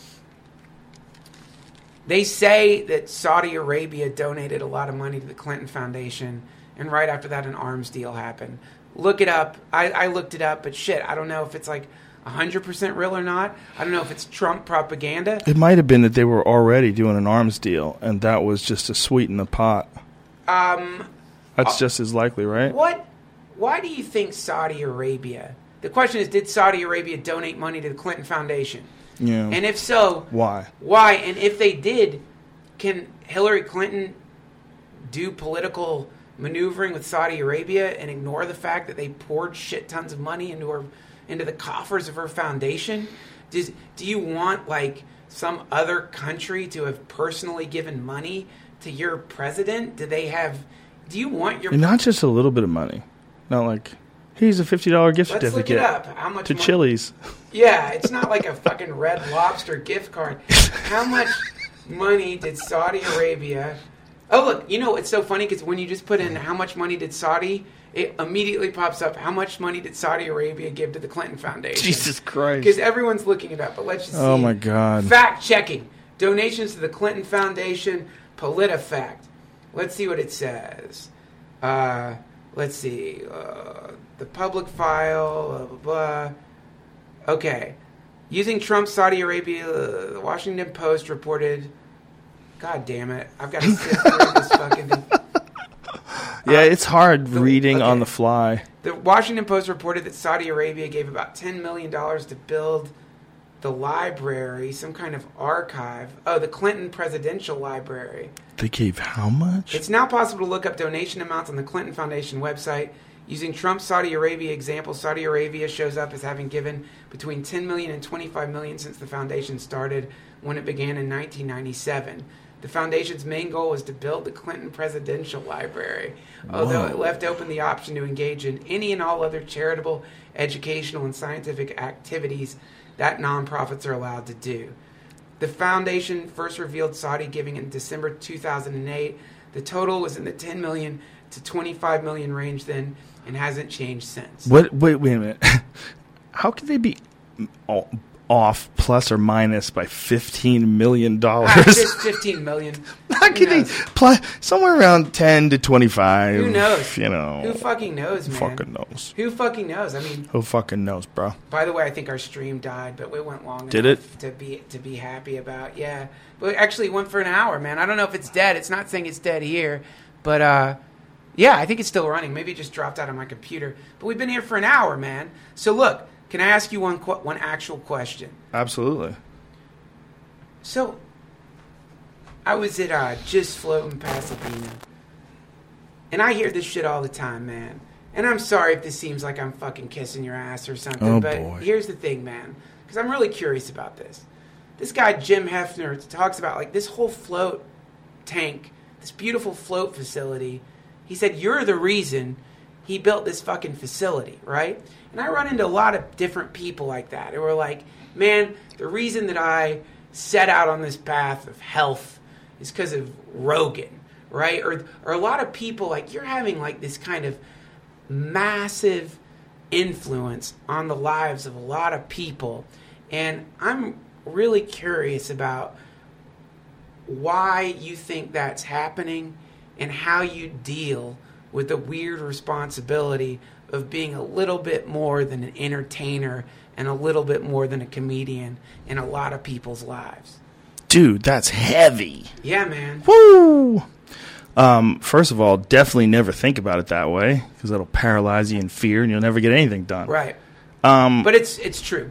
Speaker 1: They say that Saudi Arabia donated a lot of money to the Clinton Foundation, and right after that, an arms deal happened. Look it up. I, I looked it up, but shit, I don't know if it's like one hundred percent real or not. I don't know if it's Trump propaganda.
Speaker 3: It might have been that they were already doing an arms deal, and that was just to sweeten the pot.
Speaker 1: Um,
Speaker 3: That's
Speaker 1: uh,
Speaker 3: just as likely, right?
Speaker 1: What? Why do you think Saudi Arabia... The question is, did Saudi Arabia donate money to the Clinton Foundation?
Speaker 3: Yeah.
Speaker 1: And if so,
Speaker 3: why?
Speaker 1: Why? And if they did, can Hillary Clinton do political maneuvering with Saudi Arabia and ignore the fact that they poured shit tons of money into her, into the coffers of her foundation? Does, do you want like some other country to have personally given money to your president? Do they have? Do you want your?
Speaker 3: And not just a little bit of money, not like. Here's a fifty dollar gift
Speaker 1: Let's
Speaker 3: certificate
Speaker 1: look it up. How much
Speaker 3: to
Speaker 1: money?
Speaker 3: Chili's.
Speaker 1: Yeah, it's not like a fucking Red Lobster gift card. How much money did Saudi Arabia... Oh, look, you know, it's so funny because when you just put in how much money did Saudi, it immediately pops up how much money did Saudi Arabia give to the Clinton Foundation.
Speaker 3: Jesus Christ.
Speaker 1: Because everyone's looking it up, but let's just see.
Speaker 3: Oh, my God.
Speaker 1: Fact-checking. Donations to the Clinton Foundation, PolitiFact. Let's see what it says. Uh, let's see. Uh, the public file, blah, blah, blah. Okay. Using Trump's Saudi Arabia, uh, the Washington Post reported... God damn it. I've got to sit through this fucking thing.
Speaker 3: Yeah,
Speaker 1: uh,
Speaker 3: it's hard
Speaker 1: the,
Speaker 3: reading
Speaker 1: okay.
Speaker 3: on the fly.
Speaker 1: The Washington Post reported that Saudi Arabia gave about ten million dollars to build the library, some kind of archive. Oh, the Clinton Presidential Library.
Speaker 3: They gave how much?
Speaker 1: It's now possible to look up donation amounts on the Clinton Foundation website. Using Trump's Saudi Arabia example, Saudi Arabia shows up as having given between ten million dollars and twenty-five million dollars since the foundation started when it began in nineteen ninety-seven. The foundation's main goal was to build the Clinton Presidential Library, although
Speaker 3: Whoa.
Speaker 1: it left open the option to engage in any and all other charitable, educational, and scientific activities that nonprofits are allowed to do. The foundation first revealed Saudi giving in December two thousand eight. The total was in the ten million dollars to twenty-five million dollars range then and hasn't changed since.
Speaker 3: What? Wait, wait a minute. How could they be off plus or minus by fifteen million dollars?
Speaker 1: Ah, just fifteen million dollars.
Speaker 3: How could they plus somewhere around ten to twenty-five?
Speaker 1: Who knows?
Speaker 3: You know.
Speaker 1: Who fucking knows, man?
Speaker 3: Who fucking knows?
Speaker 1: Who fucking knows? I mean,
Speaker 3: who fucking knows, bro?
Speaker 1: By the way, I think our stream died, but we went long
Speaker 3: Did
Speaker 1: enough
Speaker 3: it?
Speaker 1: to be to be happy about. Yeah, but actually it went for an hour, man. I don't know if it's dead. It's not saying it's dead here, but uh, yeah, I think it's still running. Maybe it just dropped out of my computer. But we've been here for an hour, man. So look, can I ask you one qu- one actual question?
Speaker 3: Absolutely.
Speaker 1: So, I was at uh, Just Float in Pasadena, and I hear this shit all the time, man. And I'm sorry if this seems like I'm fucking kissing your ass or something,
Speaker 3: oh,
Speaker 1: but
Speaker 3: boy.
Speaker 1: Here's the thing, man, because I'm really curious about this. This guy, Jim Hefner, talks about, like, this whole float tank, this beautiful float facility. He said, you're the reason he built this fucking facility, right? And I run into a lot of different people like that who are like, man, the reason that I set out on this path of health is because of Rogan, right? Or or a lot of people, like, you're having like this kind of massive influence on the lives of a lot of people. And I'm really curious about why you think that's happening and how you deal with the weird responsibility of being a little bit more than an entertainer and a little bit more than a comedian in a lot of people's lives.
Speaker 3: Dude, that's heavy.
Speaker 1: Yeah, man.
Speaker 3: Woo! Um, first of all, definitely never think about it that way, because that'll paralyze you in fear and you'll never get anything done.
Speaker 1: Right.
Speaker 3: Um,
Speaker 1: but it's it's true.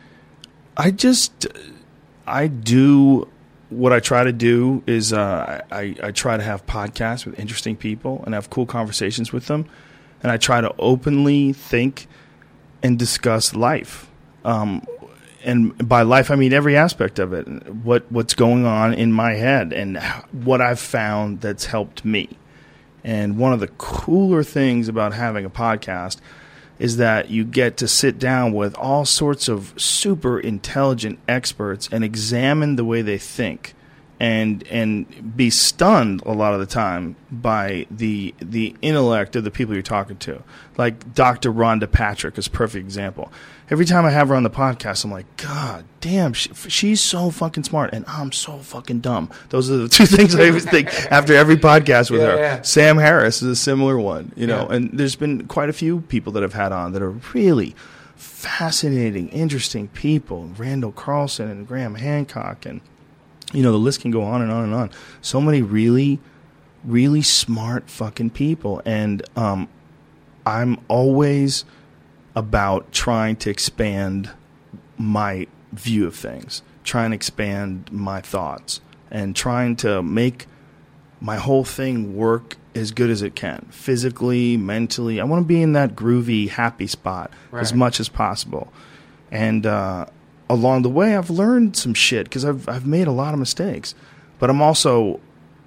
Speaker 3: I just, I do, what I try to do is uh, I, I try to have podcasts with interesting people and have cool conversations with them. And I try to openly think and discuss life. Um, and by life, I mean every aspect of it. What what's going on in my head and what I've found that's helped me. And one of the cooler things about having a podcast is that you get to sit down with all sorts of super intelligent experts and examine the way they think. And and be stunned a lot of the time by the the intellect of the people you're talking to. Like Doctor Rhonda Patrick is a perfect example. Every time I have her on the podcast, I'm like, God damn, she, she's so fucking smart, and I'm so fucking dumb. Those are the two things I always think after every podcast with
Speaker 1: yeah,
Speaker 3: her.
Speaker 1: Yeah.
Speaker 3: Sam Harris is a similar one, you know.
Speaker 1: Yeah.
Speaker 3: And there's been quite a few people that I've had on that are really fascinating, interesting people. Randall Carlson and Graham Hancock, and you know, the list can go on and on and on. So many really, really smart fucking people. And um, I'm always about trying to expand my view of things, trying to expand my thoughts, and trying to make my whole thing work as good as it can, physically, mentally. I want to be in that groovy, happy spot
Speaker 1: right.
Speaker 3: as much as possible. And uh along the way, I've learned some shit because I've I've made a lot of mistakes, but I'm also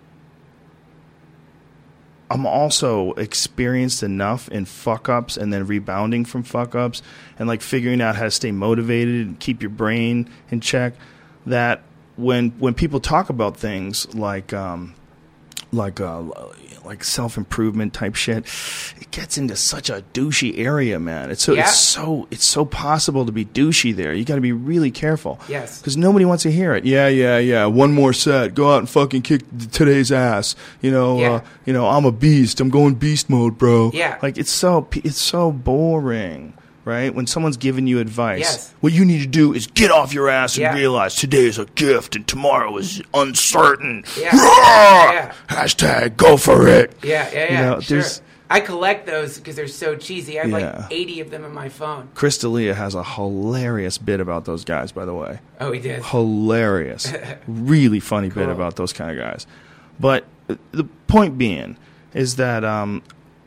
Speaker 3: I'm also experienced enough in fuck ups and then rebounding from fuck ups and like figuring out how to stay motivated and keep your brain in check. That when when people talk about things like um, like uh, like self improvement type shit, it gets into such a douchey area, man. It's so
Speaker 1: yeah.
Speaker 3: it's so it's so possible to be douchey there. You got to be really careful.
Speaker 1: Yes,
Speaker 3: because nobody wants to hear it. Yeah, yeah, yeah. One more set. Go out and fucking kick today's ass. You know,
Speaker 1: yeah.
Speaker 3: uh, you know. I'm a beast. I'm going beast mode, bro.
Speaker 1: Yeah.
Speaker 3: Like it's so it's so boring. Right? When someone's giving you advice,
Speaker 1: yes.
Speaker 3: what you need to do is get off your ass and
Speaker 1: yeah.
Speaker 3: realize today is a gift and tomorrow is uncertain.
Speaker 1: Yeah.
Speaker 3: yeah. Hashtag go for it.
Speaker 1: Yeah, yeah, yeah.
Speaker 3: You know,
Speaker 1: sure.
Speaker 3: there's,
Speaker 1: I collect those because they're so cheesy. I have
Speaker 3: yeah.
Speaker 1: like eighty of them in my phone.
Speaker 3: Chris D'Elia has a hilarious bit about those guys, by the way.
Speaker 1: Oh, he did?
Speaker 3: Hilarious. Really funny
Speaker 1: cool.
Speaker 3: bit about those kind of guys. But the point being is that, um,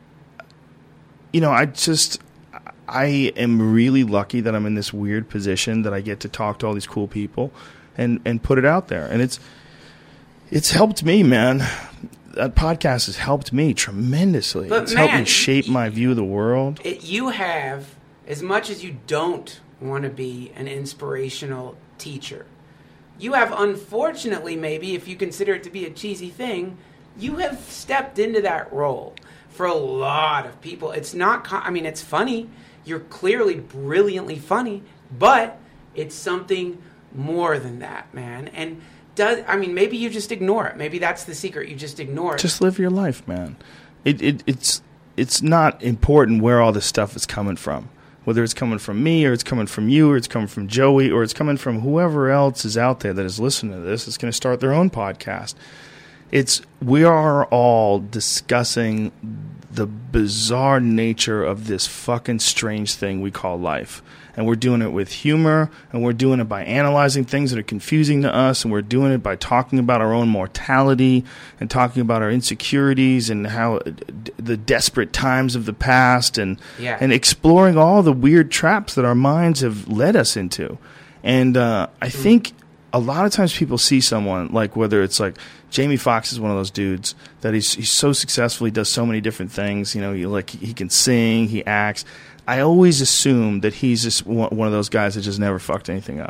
Speaker 3: you know, I just... I am really lucky that I'm in this weird position that I get to talk to all these cool people and, and put it out there. And it's it's helped me, man. That podcast has helped me tremendously.
Speaker 1: But
Speaker 3: it's
Speaker 1: man,
Speaker 3: helped me shape my view of the world.
Speaker 1: It, you have, as much as you don't want to be an inspirational teacher, you have, unfortunately, maybe, if you consider it to be a cheesy thing, you have stepped into that role for a lot of people. It's not, I mean, it's funny. You're clearly brilliantly funny, but it's something more than that, man. And does I mean, maybe you just ignore it. Maybe that's the secret. You just ignore it.
Speaker 3: Just live your life, man. It it it's it's not important where all this stuff is coming from. Whether it's coming from me or it's coming from you or it's coming from Joey or it's coming from whoever else is out there that is listening to this, is going to start their own podcast. It's we are all discussing the bizarre nature of this fucking strange thing we call life. And we're doing it with humor, and we're doing it by analyzing things that are confusing to us, and we're doing it by talking about our own mortality and talking about our insecurities and how d- the desperate times of the past and
Speaker 1: yeah.
Speaker 3: and exploring all the weird traps that our minds have led us into. And uh, I mm. think a lot of times people see someone, like whether it's like Jamie Foxx is one of those dudes that he's he's so successful, he does so many different things. You know, he like he can sing, he acts. I always assume that he's just one of those guys that just never fucked anything up.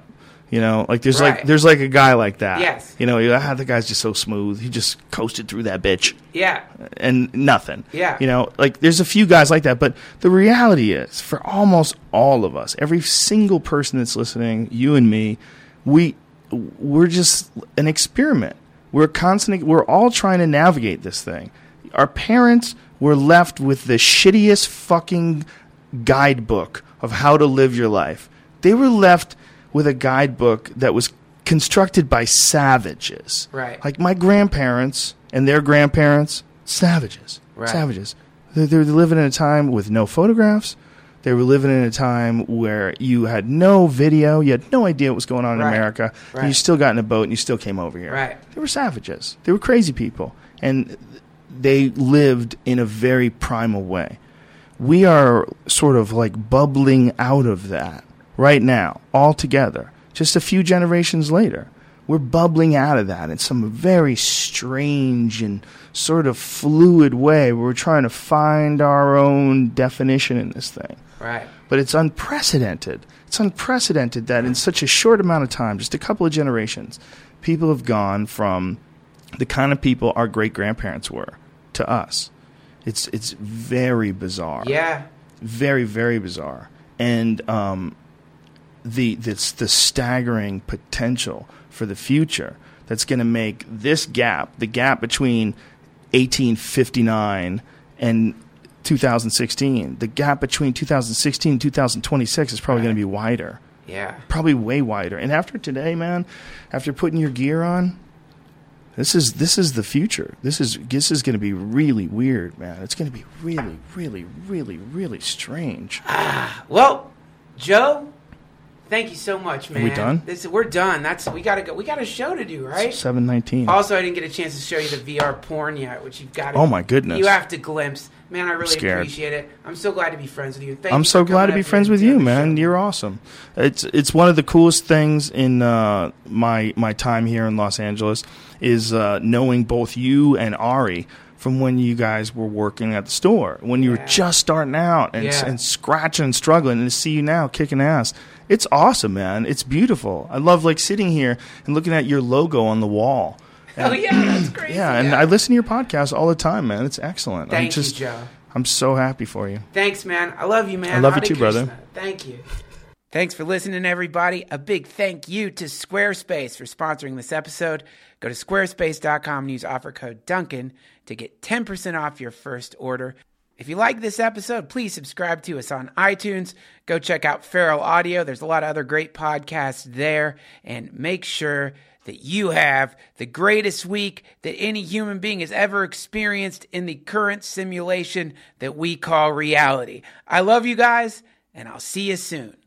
Speaker 3: You know, like there's
Speaker 1: Right.
Speaker 3: like there's like a guy like that.
Speaker 1: Yes.
Speaker 3: You know, you- ah, the guy's just so smooth. He just coasted through that bitch
Speaker 1: Yeah.
Speaker 3: and nothing.
Speaker 1: Yeah.
Speaker 3: You know, like there's a few guys like that, but the reality is, for almost all of us, every single person that's listening, you and me, we we're just an experiment. We're constant. We're all trying to navigate this thing. Our parents were left with the shittiest fucking guidebook of how to live your life. They were left with a guidebook that was constructed by savages.
Speaker 1: Right.
Speaker 3: Like my grandparents and their grandparents, savages.
Speaker 1: Right.
Speaker 3: Savages. They, they were living in a time with no photographs. They were living in a time where you had no video. You had no idea what was going on in
Speaker 1: Right.
Speaker 3: America.
Speaker 1: Right.
Speaker 3: And you still got in a boat and you still came over here.
Speaker 1: Right.
Speaker 3: They were savages. They were crazy people. And they lived in a very primal way. We are sort of like bubbling out of that right now, all together. Just a few generations later, we're bubbling out of that in some very strange and sort of fluid way where we're trying to find our own definition in this thing.
Speaker 1: Right.
Speaker 3: But it's unprecedented. It's unprecedented that in such a short amount of time, just a couple of generations, people have gone from the kind of people our great-grandparents were to us. It's it's very bizarre.
Speaker 1: Yeah.
Speaker 3: Very, very bizarre. And um, the this the staggering potential for the future that's going to make this gap, the gap between eighteen fifty-nine and two thousand sixteen, the gap between two thousand sixteen and two thousand twenty-six is probably
Speaker 1: Right.
Speaker 3: going to be wider.
Speaker 1: Yeah.
Speaker 3: Probably way wider. And after today, man, after putting your gear on, this is this is the future. This is this is going to be really weird, man. It's going to be really, really, really, really strange.
Speaker 1: Well, Joe, thank you so much, man.
Speaker 3: we done?
Speaker 1: This we're done. That's we gotta go. We got a show to do, right?
Speaker 3: seven nineteen.
Speaker 1: Also, I didn't get a chance to show you the V R porn yet, which you've got. To,
Speaker 3: Oh, my goodness.
Speaker 1: You have to glimpse, man. I really
Speaker 3: scared.
Speaker 1: appreciate it. I'm so glad to be friends with you. Thank
Speaker 3: I'm
Speaker 1: you
Speaker 3: so
Speaker 1: for
Speaker 3: glad to
Speaker 1: coming
Speaker 3: be
Speaker 1: up
Speaker 3: friends
Speaker 1: here
Speaker 3: with
Speaker 1: and
Speaker 3: you,
Speaker 1: doing the
Speaker 3: man.
Speaker 1: show.
Speaker 3: You're awesome. It's it's one of the coolest things in uh, my my time here in Los Angeles is uh, knowing both you and Ari from when you guys were working at the store, when you
Speaker 1: Yeah.
Speaker 3: were just starting out and,
Speaker 1: Yeah.
Speaker 3: and scratching and struggling, and to see you now kicking ass. It's awesome, man. It's beautiful. I love like sitting here and looking at your logo on the wall.
Speaker 1: Oh yeah, that's crazy.
Speaker 3: Yeah, and I listen to your podcast all the time, man. It's excellent. I'm
Speaker 1: Thank
Speaker 3: just,
Speaker 1: you, Joe.
Speaker 3: I'm so happy for you.
Speaker 1: Thanks, man. I love you, man.
Speaker 3: I love you
Speaker 1: Hare
Speaker 3: too, brother.
Speaker 1: Krishna. Thank you. Thanks for listening, everybody. A big thank you to Squarespace for sponsoring this episode. Go to squarespace dot com and use offer code Duncan to get ten percent off your first order. If you like this episode, please subscribe to us on iTunes. Go check out Feral Audio. There's a lot of other great podcasts there. And make sure that you have the greatest week that any human being has ever experienced in the current simulation that we call reality. I love you guys, and I'll see you soon.